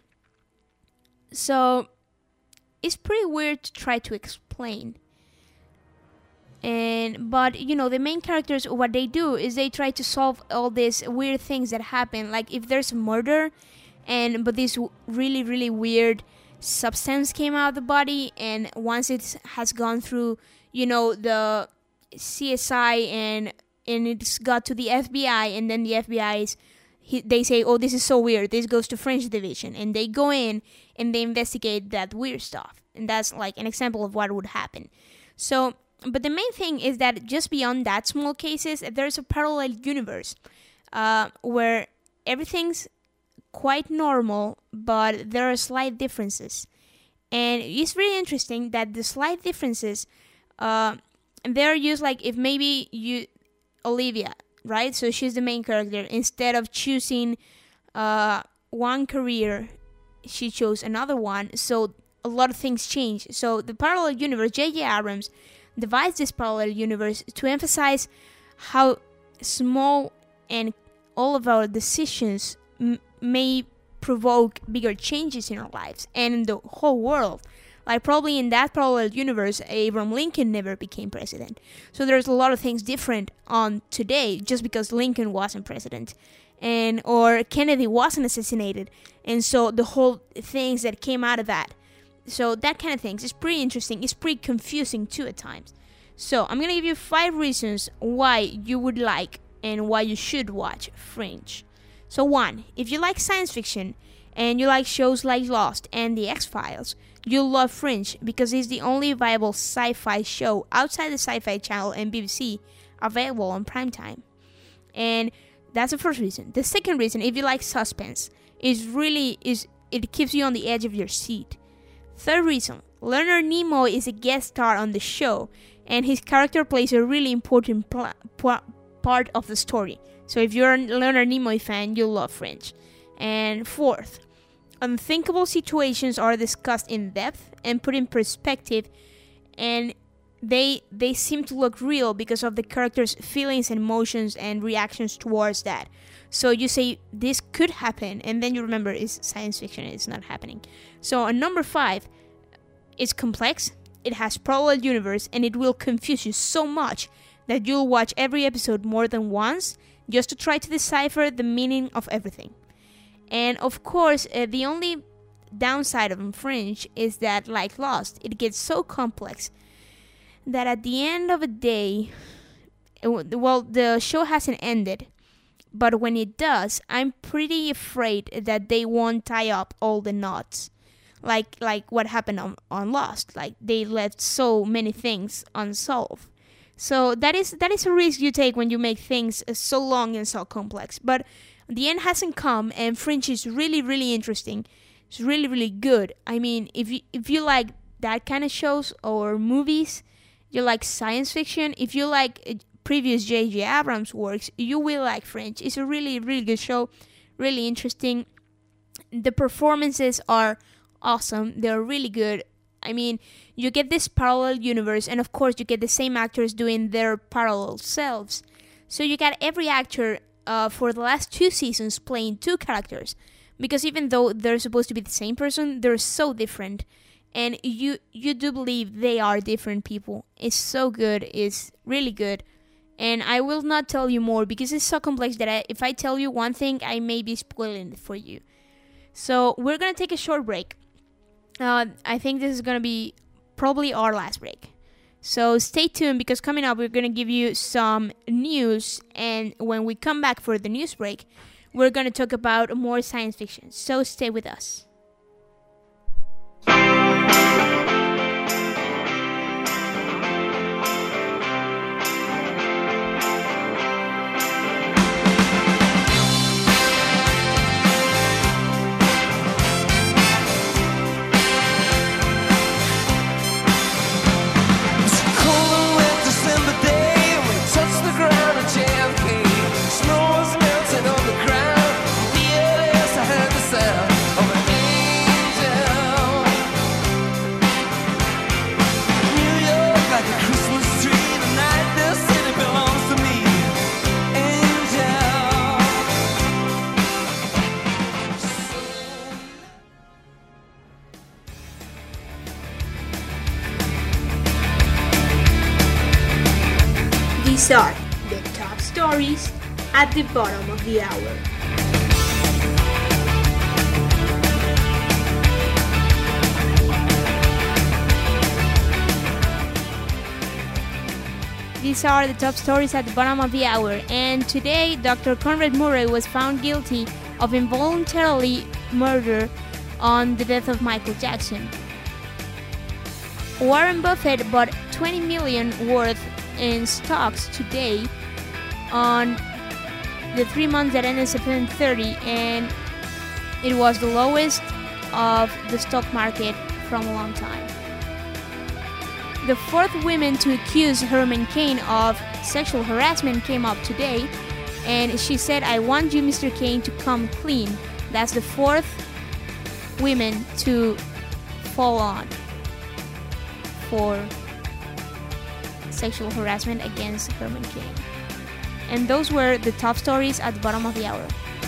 S5: so it's pretty weird to try to explain. And but you know, the main characters, what they do is they try to solve all these weird things that happen. Like if there's a murder, and but this w- really really weird substance came out of the body, and once it has gone through, you know, the C S I and and it's got to the F B I, and then the F B I is he, they say, oh, this is so weird, this goes to French division, and they go in and they investigate that weird stuff. And that's like an example of what would happen. So but the main thing is that just beyond that small cases, there's a parallel universe uh, where everything's quite normal, but there are slight differences. And it's really interesting that the slight differences, uh, they're used like if maybe you, Olivia, right? So she's the main character. Instead of choosing uh, one career, she chose another one. So a lot of things change. So the parallel universe, J J Abrams devised this parallel universe to emphasize how small and all of our decisions m- may provoke bigger changes in our lives and in the whole world. Like probably in that parallel universe, Abraham Lincoln never became president. So there's a lot of things different on today just because Lincoln wasn't president, and or Kennedy wasn't assassinated, and so the whole things that came out of that. So that kind of things is pretty interesting. It's pretty confusing too at times. So I'm gonna give you five reasons why you would like and why you should watch Fringe. So one, if you like science fiction and you like shows like Lost and The X-Files, you'll love Fringe because it's the only viable sci-fi show outside the Sci-Fi Channel and B B C available on primetime. And that's the first reason. The second reason, if you like suspense, is really is it keeps you on the edge of your seat. Third reason, Leonard Nimoy is a guest star on the show, and his character plays a really important pl- p- part of the story. So if you're a Leonard Nimoy fan, you'll love Fringe. And fourth, unthinkable situations are discussed in depth and put in perspective, and they they seem to look real because of the characters' feelings and emotions and reactions towards that. So you say this could happen, and then you remember it's science fiction, it's not happening. So on number five, it's complex, it has parallel universe, and it will confuse you so much that you'll watch every episode more than once just to try to decipher the meaning of everything. And of course, uh, the only downside of Fringe is that, like Lost, it gets so complex that at the end of the day, well, the show hasn't ended, but when it does, I'm pretty afraid that they won't tie up all the knots. Like like what happened on, on Lost. Like they left so many things unsolved. So that is that is a risk you take when you make things so long and so complex. But the end hasn't come, and Fringe is really, really interesting. It's really, really good. I mean, if you if you like that kind of shows or movies, you like science fiction, if you like previous J J Abrams works, you will like Fringe. It's a really, really good show, really interesting. The performances are awesome. They're really good. I mean, you get this parallel universe, and of course you get the same actors doing their parallel selves. So you got every actor uh, for the last two seasons playing two characters, because even though they're supposed to be the same person, they're so different, and you you do believe they are different people. It's so good. It's really good. And I will not tell you more because it's so complex that I, if I tell you one thing, I may be spoiling it for you. So we're going to take a short break. Uh, I think this is going to be probably our last break. So stay tuned, because coming up we're going to give you some news, and when we come back for the news break, we're going to talk about more science fiction. So stay with us.
S9: Sound of an angel
S5: These are the top stories at the bottom of the hour. These are the top stories at the bottom of the hour, and today Doctor Conrad Murray was found guilty of involuntarily murder on the death of Michael Jackson. Warren Buffett bought twenty million dollars worth in stocks today on the three months that ended September thirtieth, and it was the lowest of the stock market from a long time. The fourth woman to accuse Herman Cain of sexual harassment came up today, and she said, "I want you, Mister Cain, to come clean." That's the fourth woman to fall on for sexual harassment against Herman Cain. And those were the top stories at the bottom of the hour.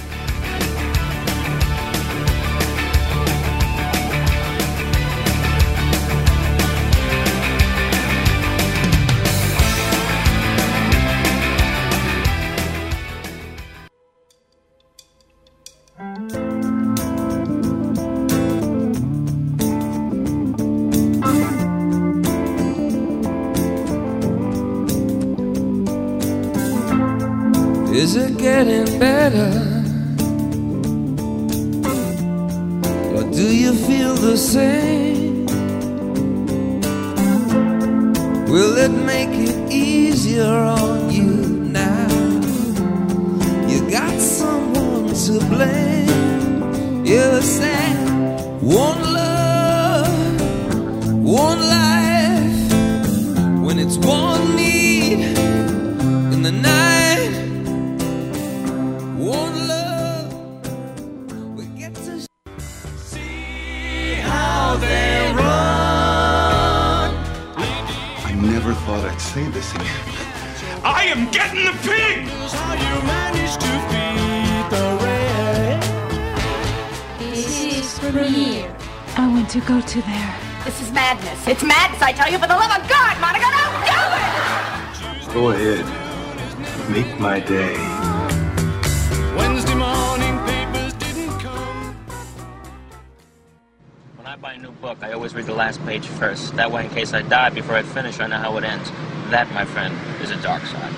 S9: Is it getting better? Or do you feel the same? Will it make it easier on you now? You got someone to blame. You said one love, one life, when it's one need in the night.
S19: Thought I'd say this again.
S11: I am getting the pig!
S5: This is Premiere.
S20: I want to go to there.
S8: This is madness. It's madness, I tell you, for the love of God, Monica, don't do it!
S19: Go ahead. Make my day.
S11: Wednesday morning papers didn't come.
S18: When I buy a new book, I always read the last page first. That way, in case I die before I finish, I know how it ends. That, my friend, is a dark side.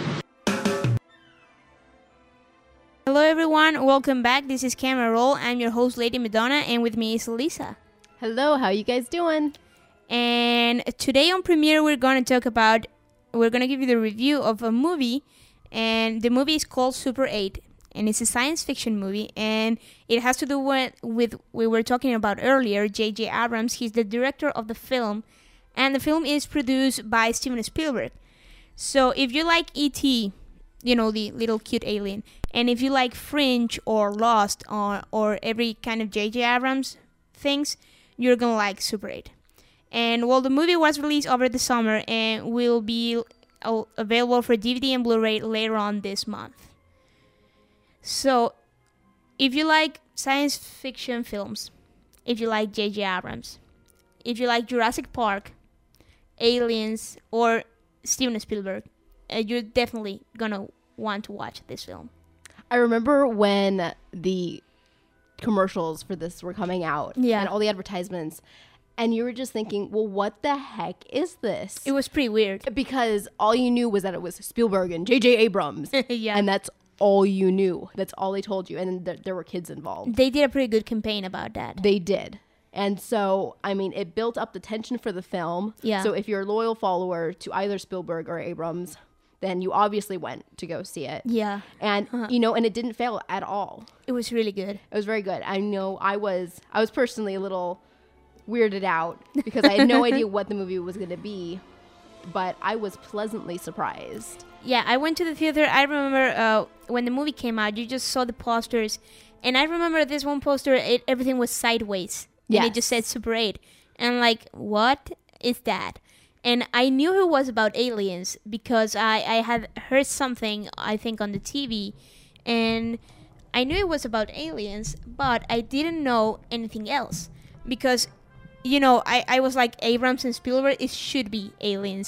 S5: Hello everyone, welcome back. This is Camera Roll. I'm your host, Lady Madonna, and with me is Lisa.
S21: Hello, how you guys doing?
S5: And today on Premiere, we're going to talk about, we're going to give you the review of a movie, and the movie is called Super eight, and it's a science fiction movie, and it has to do with, with we were talking about earlier, J J Abrams. He's the director of the film, and the film is produced by Steven Spielberg. So if you like E T, you know, the little cute alien, and if you like Fringe or Lost or, or every kind of J J Abrams things, you're going to like Super eight. And well, the movie was released over the summer and will be uh, available for D V D and Blu-ray later on this month. So if you like science fiction films, if you like J J Abrams, if you like Jurassic Park, Aliens, or Steven Spielberg, uh, you're definitely gonna want to watch this film.
S21: I remember when the commercials for this were coming out,
S5: yeah,
S21: and all the advertisements, and you were just thinking, well, what the heck is this?
S5: It was pretty weird.
S21: Because all you knew was that it was Spielberg and J J Abrams.
S5: Yeah.
S21: And that's all you knew. That's all they told you. And th- there were kids involved.
S5: They did a pretty good campaign about that.
S21: They did. And so, I mean, it built up the tension for the film.
S5: Yeah.
S21: So if you're a loyal follower to either Spielberg or Abrams, then you obviously went to go see it.
S5: Yeah.
S21: And,
S5: uh-huh.
S21: you know, and it didn't fail at all.
S5: It was really good.
S21: It was very good. I know I was, I was personally a little weirded out because I had no idea what the movie was going to be, but I was pleasantly surprised.
S5: Yeah, I went to the theater. I remember uh, when the movie came out, you just saw the posters, and I remember this one poster, it, everything was sideways.
S21: Yes.
S5: And it just said Super eight. And I'm like, what is that? And I knew it was about aliens because I, I had heard something, I think, on the T V, and I knew it was about aliens, but I didn't know anything else because, you know, I, I was like, Abrams and Spielberg, it should be aliens.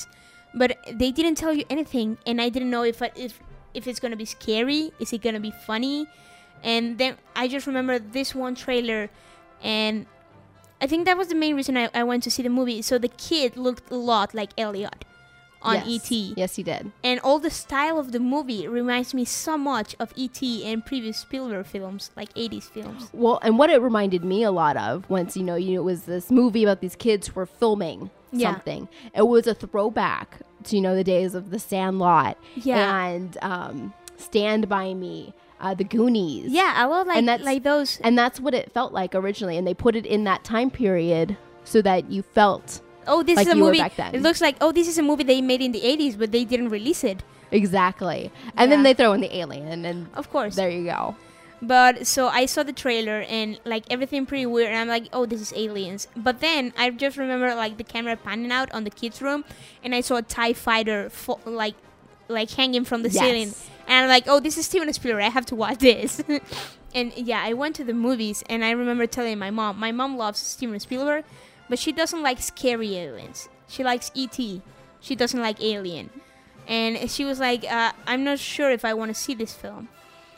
S5: but they didn't tell you anything, and I didn't know if I, if if it's gonna be scary, is it gonna be funny, and then I just remember this one trailer, and I think that was the main reason I, I went to see the movie. So the kid looked a lot like Elliot on
S21: Yes.
S5: E T.
S21: Yes, he did.
S5: And all the style of the movie reminds me so much of E T and previous Spielberg films, like eighties films.
S21: Well, and what it reminded me a lot of, once you know, you know, it was this movie about these kids who were filming
S5: Yeah.
S21: something. It was a throwback to, you know, the days of The Sandlot
S5: Yeah.
S21: and um, Stand By Me, uh, The Goonies.
S5: Yeah, I love like
S21: and that's,
S5: like those.
S21: And that's what it felt like originally, and they put it in that time period so that you felt
S5: Oh, this
S21: like
S5: is a
S21: you were
S5: movie.
S21: back then.
S5: It looks like oh, this is a movie they made in the eighties, but they didn't release it.
S21: Exactly. And then
S5: Yeah.
S21: they throw in the alien, and
S5: Of course.
S21: there you go.
S5: But so I saw the trailer and like everything pretty weird, and I'm like, oh, this is aliens. But then I just remember like the camera panning out on the kids' room, and I saw a TIE fighter fo- like like hanging from the
S21: Yes.
S5: ceiling, and I'm like, oh, this is Steven Spielberg. I have to watch this. And yeah, I went to the movies, and I remember telling my mom. My mom loves Steven Spielberg, but she doesn't like scary aliens. She likes E T. She doesn't like Alien. And she was like, uh, I'm not sure if I want to see this film.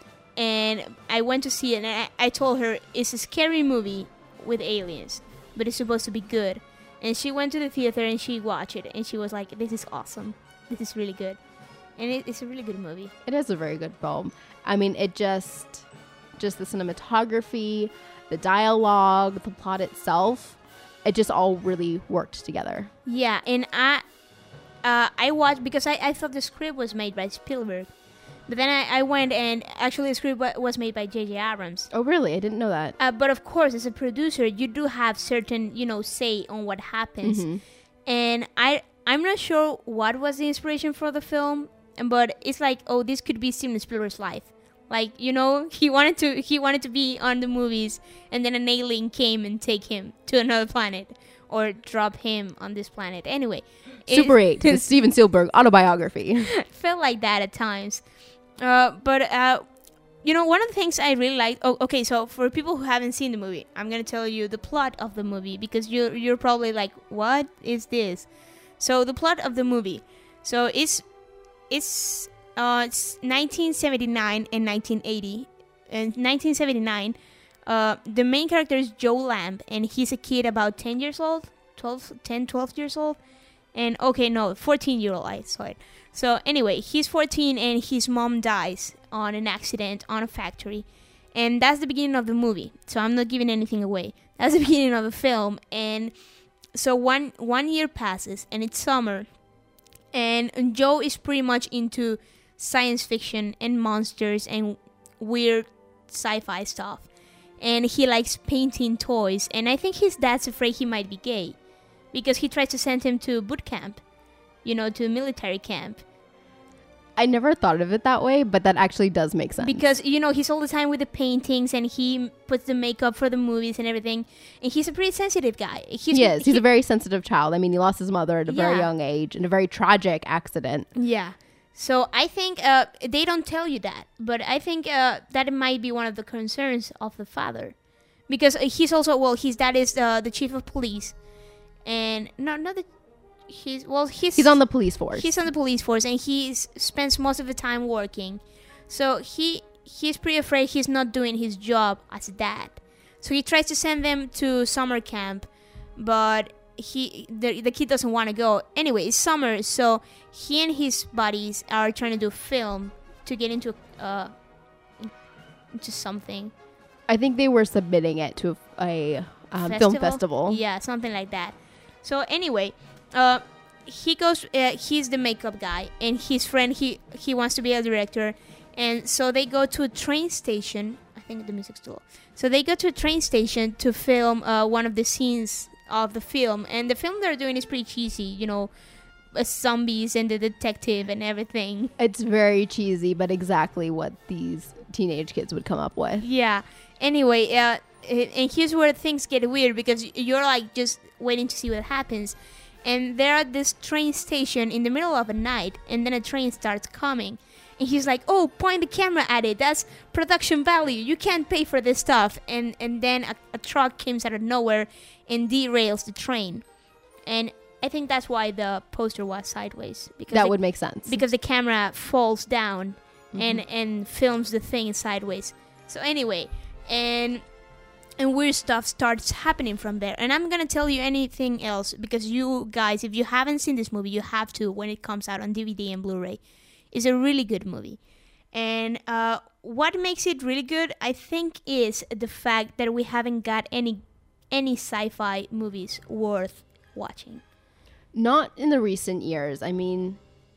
S5: And I went to see it, and I, I told her it's a scary movie with aliens, but it's supposed to be good. And she went to the theater and she watched it, and she was like, this is awesome. This is really good. And it, it's a really good movie.
S21: It is a very good film. I mean, it just, just the cinematography, the dialogue, the plot itself, it just all really worked together.
S5: Yeah, and I uh, I watched, because I, I thought the script was made by Spielberg. But then I, I went, and actually the script wa- was made by J J Abrams.
S21: Oh, really? I didn't know that.
S5: Uh, but of course, as a producer, you do have certain, you know, say on what happens.
S21: Mhm.
S5: And I, I'm not sure what was the inspiration for the film, but it's like, oh, this could be Steven Spielberg's life. Like, you know, he wanted to he wanted to be on the movies, and then an alien came and take him to another planet, or drop him on this planet. Anyway,
S21: Super eight, the Steven Spielberg autobiography.
S5: felt like that at times. Uh, but, uh, you know, one of the things I really like... Oh, okay, so for people who haven't seen the movie, I'm going to tell you the plot of the movie, because you're, you're probably like, what is this? So the plot of the movie. So it's, it's, uh, it's nineteen seventy-nine and nineteen eighty. In nineteen seventy-nine, uh, the main character is Joe Lamb, and he's a kid about ten years old, twelve, ten, twelve years old. And, okay, no, fourteen year old, I saw it. So anyway, he's fourteen, and his mom dies on an accident on a factory. And that's the beginning of the movie. So I'm not giving anything away. That's the beginning of the film. And so one one year passes, and it's summer. And Joe is pretty much into science fiction and monsters and weird sci-fi stuff. And he likes painting toys. And I think his dad's afraid he might be gay, because he tries to send him to boot camp. You know, to military camp.
S21: I never thought of it that way, but that actually does make sense.
S5: Because, you know, he's all the time with the paintings, and he puts the makeup for the movies and everything. And he's a pretty sensitive guy. He's,
S21: he is. He's
S5: he-
S21: a very sensitive child. I mean, he lost his mother at a very
S5: Yeah.
S21: young age in a very tragic accident.
S5: Yeah. So I think uh, they don't tell you that. But I think uh, that it might be one of the concerns of the father. Because uh, he's also, well, his dad is uh, the chief of police. And, no, not the... He's well. He's
S21: He's on the police force.
S5: He's on the police force, and he spends most of the time working. So he he's pretty afraid he's not doing his job as a dad. So he tries to send them to summer camp, but he the the kid doesn't want to go. Anyway, it's summer, so he and his buddies are trying to do film to get into uh into something.
S21: I think they were submitting it to a um, film festival.
S5: Yeah, something like that. So anyway. Uh, he goes. Uh, he's the makeup guy, and his friend he he wants to be a director, and so they go to a train station. I think the music's too low. So they go to a train station to film uh, one of the scenes of the film, and the film they're doing is pretty cheesy. You know, uh, zombies and the detective and everything.
S21: It's very cheesy, but exactly what these teenage kids would come up with.
S5: Yeah. Anyway, uh, and here's where things get weird, because you're like just waiting to see what happens. And they're at this train station in the middle of the night, and then a train starts coming. And he's like, oh, point the camera at it. That's production value. You can't pay for this stuff. And and then a, a truck comes out of nowhere and derails the train. And I think that's why the poster was sideways. Because
S21: That
S5: the-
S21: would make sense.
S5: Because the camera falls down
S21: Mhm.
S5: and and films the thing sideways. So anyway, and and weird stuff starts happening from there. And I'm gonna tell you anything else because you guys, if you haven't seen this movie, you have to when it comes out on D V D and Blu-ray. It's a really good movie. And uh, what makes it really good, I think, is the fact that we haven't got any any sci-fi movies worth watching.
S21: Not in the recent years. I mean,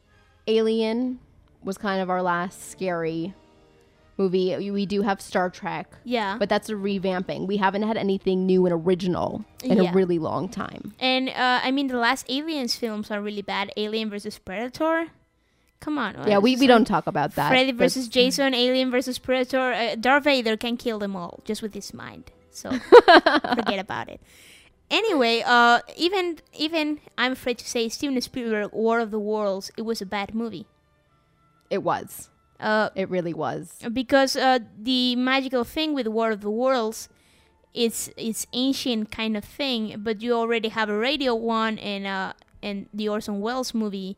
S21: Alien was kind of our last scary movie. We do have Star Trek.
S5: Yeah.
S21: But that's a revamping. We haven't had anything new and original in
S5: Yeah.
S21: a really long time.
S5: And uh, I mean, the last Aliens films are really bad. Alien versus Predator. Come on.
S21: Yeah, we, we don't talk about that.
S5: Freddy
S21: That's-
S5: versus Jason, Alien versus Predator. Uh, Darth Vader can kill them all just with his mind. So forget about it. Anyway, uh, even even I'm afraid to say Steven Spielberg, War of the Worlds, it was a bad movie.
S21: It was.
S5: Uh,
S21: it really was.
S5: Because uh, the magical thing with War of the Worlds, it's it's ancient kind of thing, but you already have a radio one and uh and the Orson Welles movie.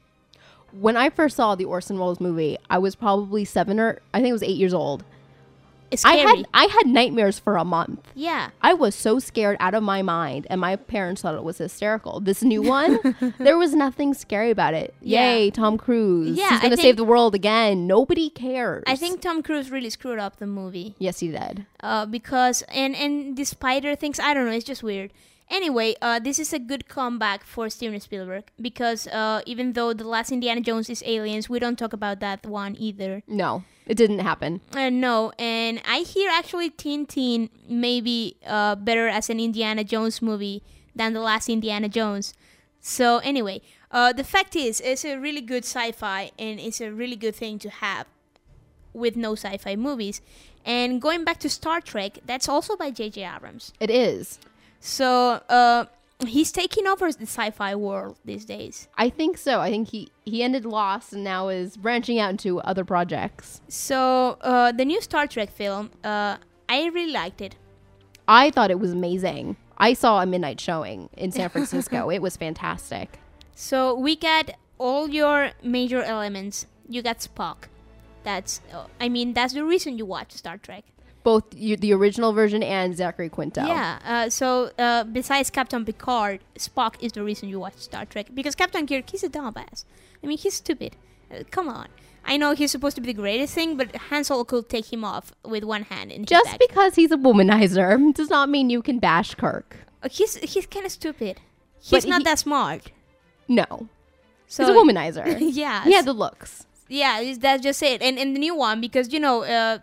S21: When I first saw the Orson Welles movie, I was probably seven or I think it was eight years old.
S5: It's
S21: I
S5: scary.
S21: had I had nightmares for a month.
S5: Yeah.
S21: I was so scared out of my mind, and my parents thought it was hysterical. This new one, there was nothing scary about it.
S5: Yeah.
S21: Yay, Tom Cruise.
S5: Yeah,
S21: He's
S5: I
S21: going to
S5: think-
S21: save the world again. Nobody cares.
S5: I think Tom Cruise really screwed up the movie.
S21: Yes, he did.
S5: Uh, because and and the spider things, I don't know, it's just weird. Anyway, uh, this is a good comeback for Steven Spielberg because uh, even though the last Indiana Jones is Aliens, we don't talk about that one either.
S21: No, it didn't happen.
S5: Uh, no, and I hear actually Tintin may be uh, better as an Indiana Jones movie than the last Indiana Jones. So anyway, uh, the fact is, it's a really good sci-fi and it's a really good thing to have with no sci-fi movies. And going back to Star Trek, that's also by J J Abrams.
S21: It is.
S5: So uh, he's taking over the sci-fi world these days.
S21: I think so. I think he, he ended Lost and now is branching out into other projects.
S5: So uh, the new Star Trek film, uh, I really liked it.
S21: I thought it was amazing. I saw a midnight showing in San Francisco. It was fantastic.
S5: So we got all your major elements. You got Spock. That's, uh, I mean, that's the reason you watch Star Trek.
S21: Both you, the original version and Zachary Quinto.
S5: Yeah, uh, so uh, besides Captain Picard, Spock is the reason you watch Star Trek. Because Captain Kirk, he's a dumbass. I mean, he's stupid. Uh, come on. I know he's supposed to be the greatest thing, but Han Solo could take him off with one hand in his
S21: Just
S5: back.
S21: because he's a womanizer does not mean you can bash Kirk.
S5: Uh, he's he's kind of stupid. He's
S21: But
S5: not
S21: he-
S5: that smart.
S21: No.
S5: So
S21: he's a womanizer.
S5: Yeah.
S21: He had the looks.
S5: Yeah, is- that's just it. And and the new one, because you know, uh,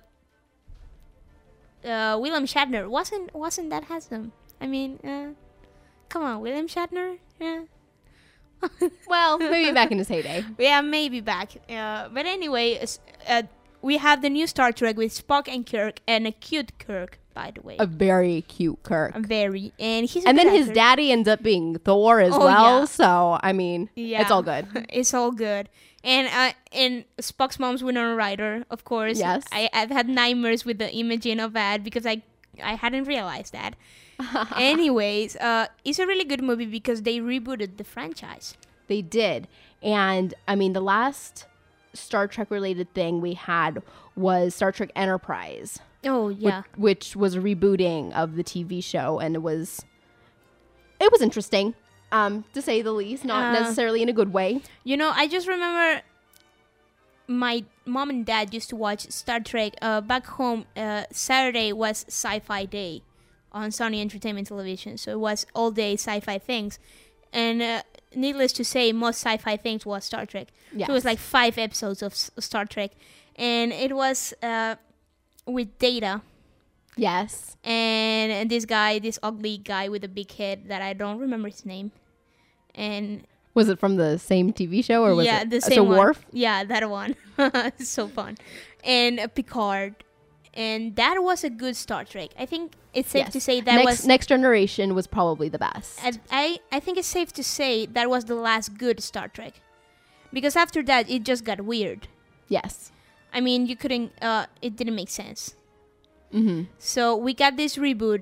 S5: uh, William Shatner wasn't wasn't that handsome. I mean, uh, come on, William Shatner. Yeah.
S21: Well, maybe back in his heyday.
S5: Yeah, maybe back. Uh, but anyway, s- uh, we have the new Star Trek with Spock and Kirk, and a cute Kirk, by the way.
S21: A very cute Kirk.
S5: A very, and he's a
S21: And
S5: good
S21: then his
S5: actor.
S21: daddy ends up being Thor as
S5: Oh,
S21: well.
S5: yeah.
S21: So, I mean,
S5: Yeah,
S21: it's all good.
S5: It's all good. And uh, and Spock's mom's Winona Ryder, of course.
S21: Yes.
S5: I, I've had nightmares with the imaging of that because I I hadn't realized that. Anyways, uh, it's a really good movie because they rebooted the franchise.
S21: They did. And, I mean, the last Star Trek related thing we had was Star Trek Enterprise.
S5: Oh,
S21: whi-
S5: yeah.
S21: Which, was a rebooting of the T V show. And it was, it was interesting, um, to say the least. Not
S5: Uh,
S21: necessarily in a good way.
S5: You know, I just remember my mom and dad used to watch Star Trek. Uh, back home, uh, Saturday was Sci-Fi Day on Sony Entertainment Television, so it was all day sci-fi things. And uh, needless to say, most sci-fi things was Star Trek. So it was
S21: Yes.
S5: like five episodes of S- Star Trek, and it was uh, with Data.
S21: Yes.
S5: And, and this guy, this ugly guy with a big head that I don't remember his name, and.
S21: Was it from the same T V show or was
S5: yeah,
S21: it
S5: the
S21: so
S5: same one.
S21: Worf?
S5: Yeah, that one. So fun. And uh, Picard. And that was a good Star Trek. I think it's safe
S21: Yes.
S5: to say that
S21: Next,
S5: was...
S21: Next Generation was probably the best.
S5: I, I, I think it's safe to say that was the last good Star Trek. Because after that, it just got weird.
S21: Yes.
S5: I mean, you couldn't... Uh, it didn't make sense.
S21: Mm-hmm.
S5: So we got this reboot,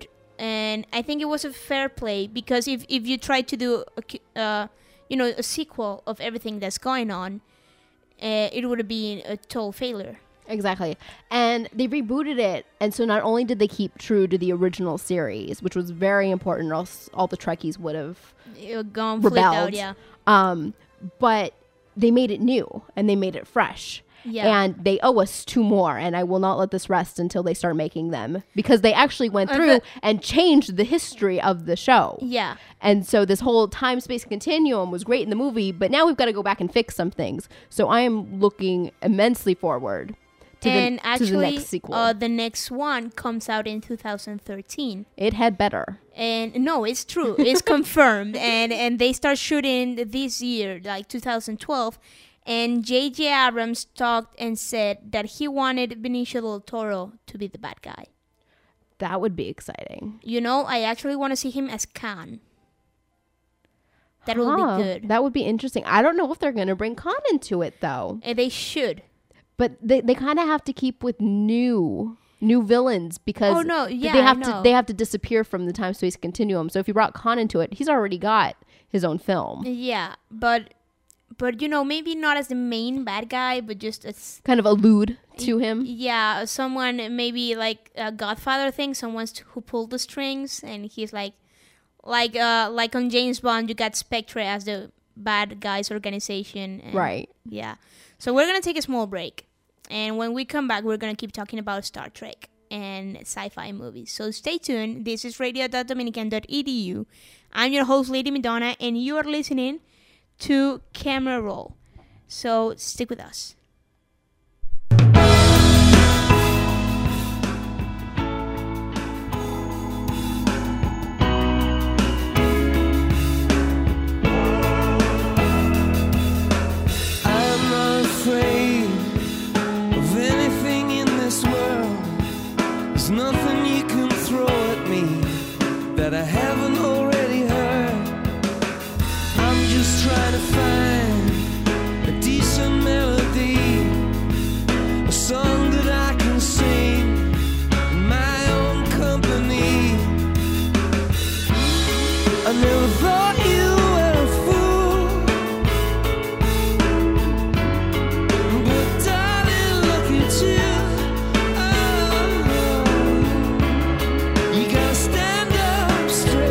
S5: and I think it was a fair play because if if you try to do a, cu- uh, you know, a sequel of everything that's going on, uh, it would have been a total failure.
S21: Exactly. And they rebooted it. And so not only did they keep true to the original series, which was very important, or else all the Trekkies would have
S5: gone flipped
S21: rebelled.
S5: out, yeah.
S21: Um, but they made it new and they made it fresh.
S5: Yeah.
S21: And they owe us two more, and I will not let this rest until they start making them, because they actually went
S5: Uh,
S21: through
S5: but-
S21: and changed the history of the show.
S5: Yeah.
S21: And so this whole time-space continuum was great in the movie, but now we've got to go back and fix some things. So I am looking immensely forward to,
S5: and
S21: the,
S5: actually,
S21: to the next sequel.
S5: Uh, the next one comes out in two thousand thirteen.
S21: It had better.
S5: And no, it's true. It's confirmed. And and they start shooting this year, like two thousand twelve. And J J Abrams talked and said that he wanted Benicio del Toro to be the bad guy.
S21: That would be exciting.
S5: You know, I actually want to see him as Khan. That
S21: Huh,
S5: would be good.
S21: That would be interesting. I don't know if they're going to bring Khan into it, though.
S5: And they should.
S21: But they, they kind of have to keep with new new villains, because
S5: Oh, no, yeah,
S21: they have
S5: I
S21: to
S5: know.
S21: they have to disappear from the time space continuum. So if you brought Khan into it, he's already got his own film.
S5: Yeah, but but you know, maybe not as the main bad guy, but just as
S21: Kind of allude to him.
S5: Yeah, someone maybe like a Godfather thing, someone who pulled the strings, and he's like, like uh, like on James Bond, you got Spectre as the bad guys organization. And,
S21: Right.
S5: Yeah. So we're gonna take a small break, and when we come back, we're gonna keep talking about Star Trek and sci-fi movies. So stay tuned. This is radio dot dominican dot e d u. I'm your host, Lady Madonna, and you are listening to Camera Roll. So stick with us.
S9: I'm not afraid of anything in this world. There's nothing you can throw at me that I haven't already heard. I'm just trying to find a decent melody, a song that I can sing in my own company. I never thought you were a fool, but darling, look at you. Oh, you gotta stand up straight.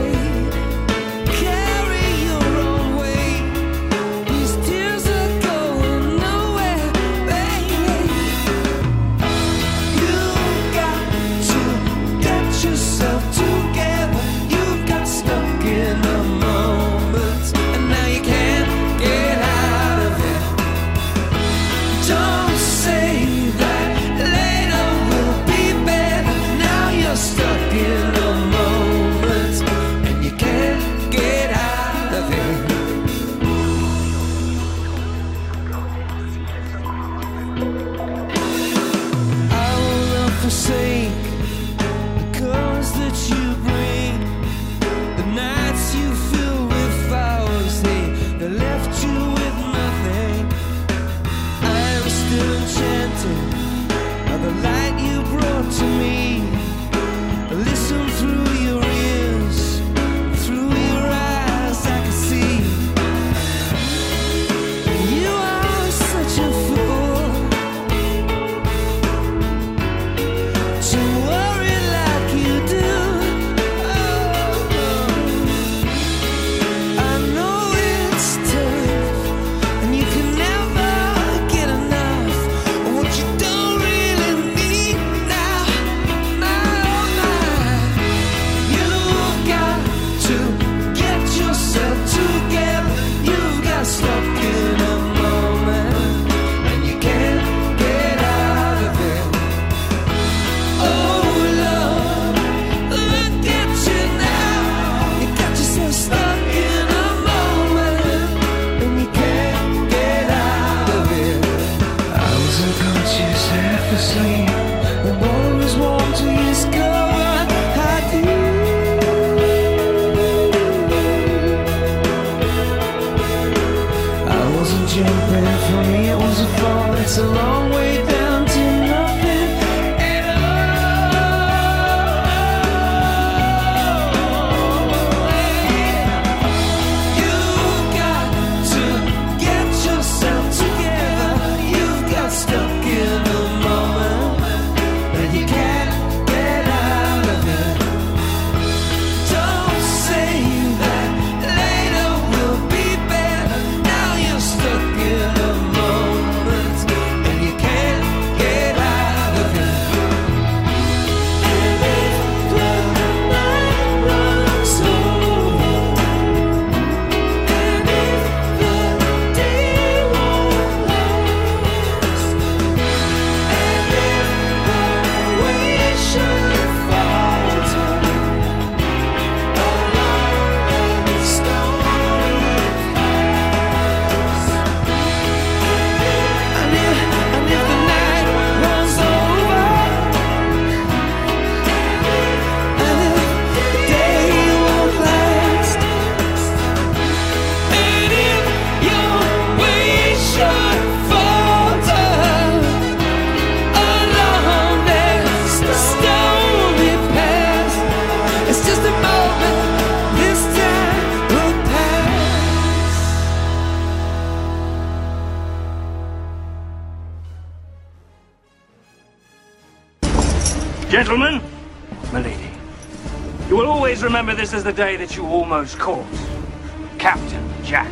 S4: Gentlemen, milady, you will always remember this as the day that you almost caught Captain Jack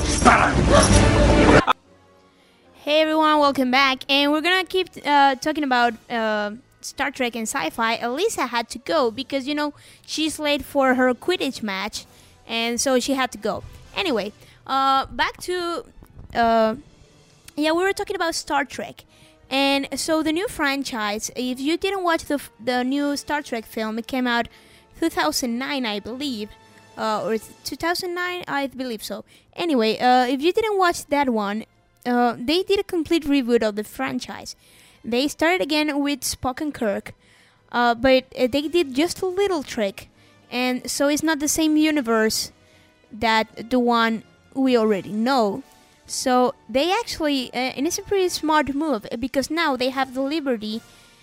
S4: Sparrow.
S5: Hey everyone, welcome back, and we're gonna keep uh, talking about uh, Star Trek and sci-fi. Elisa had to go because, you know, she's late for her Quidditch match, and so she had to go. Anyway, uh, back to, uh, yeah, we were talking about Star Trek. And so the new franchise, if you didn't watch the the new Star Trek film, it came out two thousand nine, I believe, uh, or two thousand nine, I believe so. Anyway, uh, if you didn't watch that one, uh, they did a complete reboot of the franchise. They started again with Spock and Kirk, uh, but uh, they did just a little trick, and so it's not the same universe that the one we already know. So they actually, uh, and it's a pretty smart move, because now they have the liberty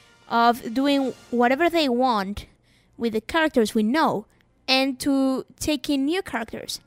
S5: of doing whatever they want with the characters we know, and to take in new characters.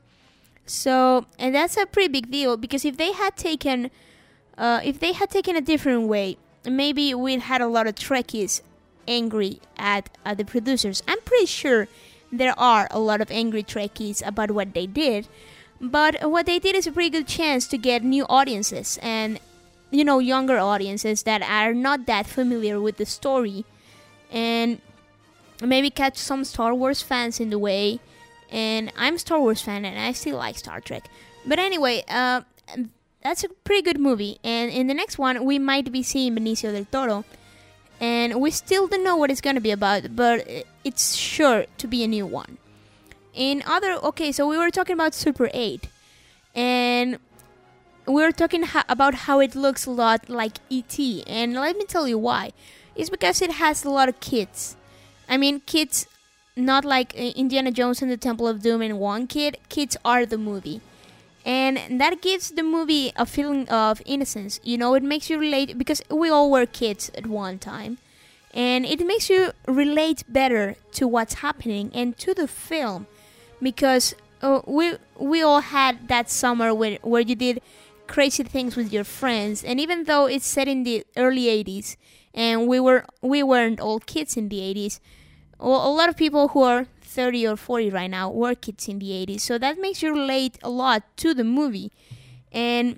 S5: So, and that's a pretty big deal, because if they had taken, uh, if they had taken a different way, maybe we'd had a lot of Trekkies angry at, at the producers. I'm pretty sure there are a lot of angry Trekkies about what they did. But what they did is a pretty good chance to get new audiences and, you know, younger audiences that are not that familiar with the story, and maybe catch some Star Wars fans in the way. And I'm a Star Wars fan, and I still like Star Trek. But anyway, uh, that's a pretty good movie. And in the next one, we might be seeing Benicio del Toro, and we still don't know what it's going to be about, but it's sure to be a new one. In other, okay, so we were talking about Super eight, and we were talking ha- about how it looks a lot like E T, and let me tell you why. It's because it has a lot of kids. I mean, kids, not like Indiana Jones and the Temple of Doom and one kid. Kids are the movie, and that gives the movie a feeling of innocence. You know, it makes you relate, because we all were kids at one time, and it makes you relate better to what's happening and to the film. Because uh, we we all had that summer where, where you did crazy things with your friends, and even though it's set in the early eighties, and we were we weren't all kids in the eighties, well, a lot of people who are thirty or forty right now were kids in the eighties, so that makes you relate a lot to the movie. And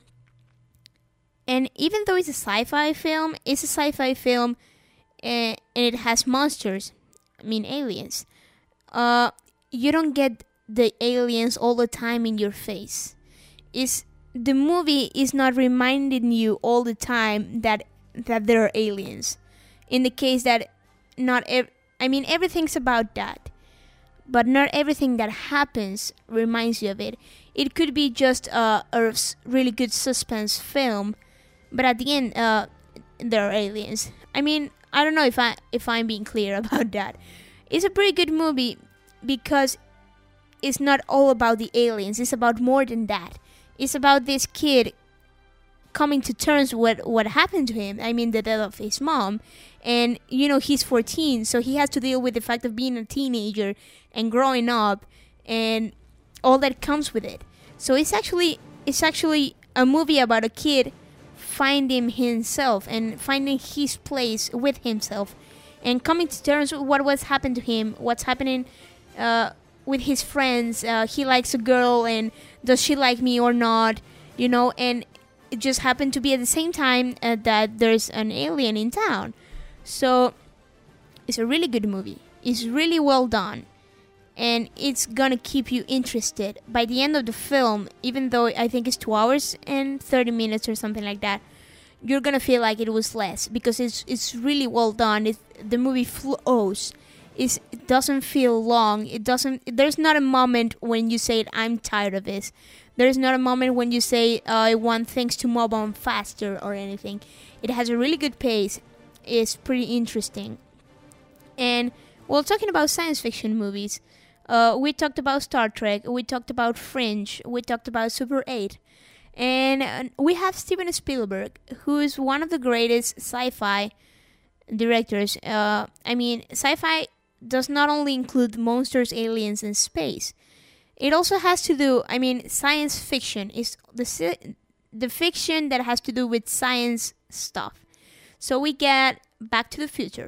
S5: and even though it's a sci-fi film, it's a sci-fi film, and, and it has monsters, I mean aliens. Uh, you don't get the aliens all the time in your face. Is the movie is not reminding you all the time that that there are aliens. In the case that not ev- I mean everything's about that, but not everything that happens reminds you of it. It could be just a, a really good suspense film, but at the end, uh, there are aliens. I mean, I don't know if I if I'm being clear about that. It's a pretty good movie because it's not all about the aliens. It's about more than that. It's about this kid coming to terms with what happened to him. I mean, the death of his mom. And, you know, he's fourteen, so he has to deal with the fact of being a teenager and growing up and all that comes with it. So it's actually it's actually a movie about a kid finding himself and finding his place with himself and coming to terms with what was happened to him, what's happening uh, with his friends. Uh, he likes a girl, and does she like me or not? You know, and it just happened to be at the same time uh, that there's an alien in town. So it's a really good movie. It's really well done, and it's gonna keep you interested. By the end of the film, even though I think it's two hours and thirty minutes or something like that, you're gonna feel like it was less, because it's it's really well done. It, the movie flows. It's, it doesn't feel long. It doesn't. There's not a moment when you say, "I'm tired of this." There's not a moment when you say, uh, "I want things to move on faster" or anything. It has a really good pace. It's pretty interesting. And while talking about science fiction movies, uh, we talked about Star Trek, we talked about Fringe, we talked about Super eight. And uh, we have Steven Spielberg, who is one of the greatest sci-fi directors. Uh, I mean, sci-fi does not only include monsters, aliens, and space. It also has to do, I mean, science fiction is the the fiction that has to do with science stuff. So we get Back to the Future.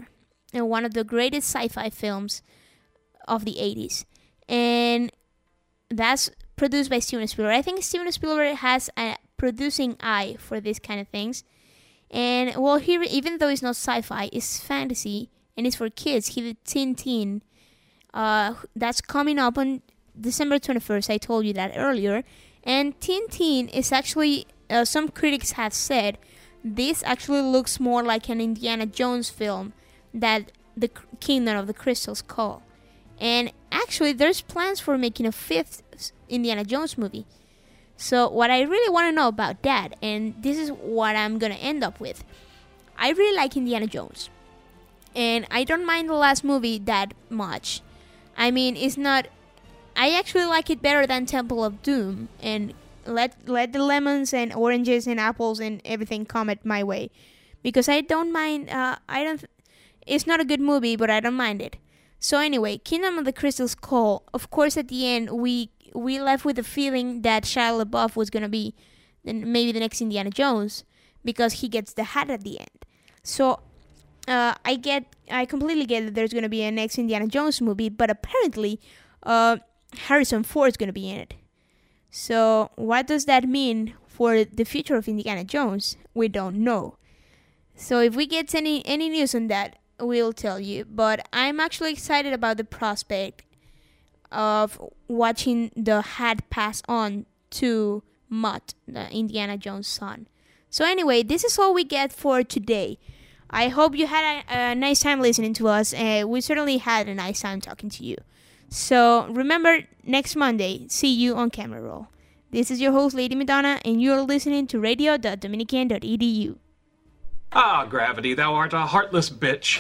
S5: uh, one of the greatest sci-fi films of the eighties. And that's produced by Steven Spielberg. I think Steven Spielberg has a producing eye for these kind of things. And, well, here, even though it's not sci-fi, it's fantasy, and it's for kids. He did Tintin. Uh, that's coming up on December twenty-first. I told you that earlier. And Tintin is actually, uh, some critics have said, this actually looks more like an Indiana Jones film that the Kingdom of the Crystal Skull. And actually, there's plans for making a fifth Indiana Jones movie. So what I really want to know about that, and this is what I'm going to end up with. I really like Indiana Jones. And I don't mind the last movie that much. I mean, it's not... I actually like it better than Temple of Doom. And let let the lemons and oranges and apples and everything come at my way. Because I don't mind... Uh, I don't... It's not a good movie, but I don't mind it. So anyway, Kingdom of the Crystal Skull. Of course, at the end, we... we left with the feeling that Shia LaBeouf was going to be maybe the next Indiana Jones because he gets the hat at the end. So uh, I get, I completely get that there's going to be a next Indiana Jones movie, but apparently uh, Harrison Ford is going to be in it. So what does that mean for the future of Indiana Jones? We don't know. So if we get any, any news on that, we'll tell you. But I'm actually excited about the prospect of watching the hat pass on to Mutt, the Indiana Jones' son. So anyway, this is all we get for today. I hope you had a, a nice time listening to us. Uh, we certainly had a nice time talking to you. So remember, next Monday, see you on Camera Roll. This is your host, Lady Madonna, and you're listening to radio dot dominican dot e d u.
S2: Ah, Gravity, thou art a heartless bitch.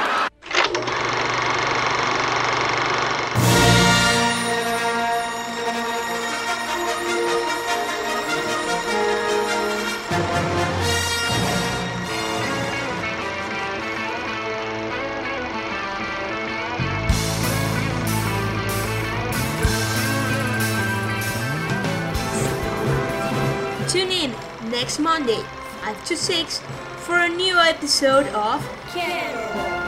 S5: Tune in next Monday, five to six, for a new episode of Camera Roll.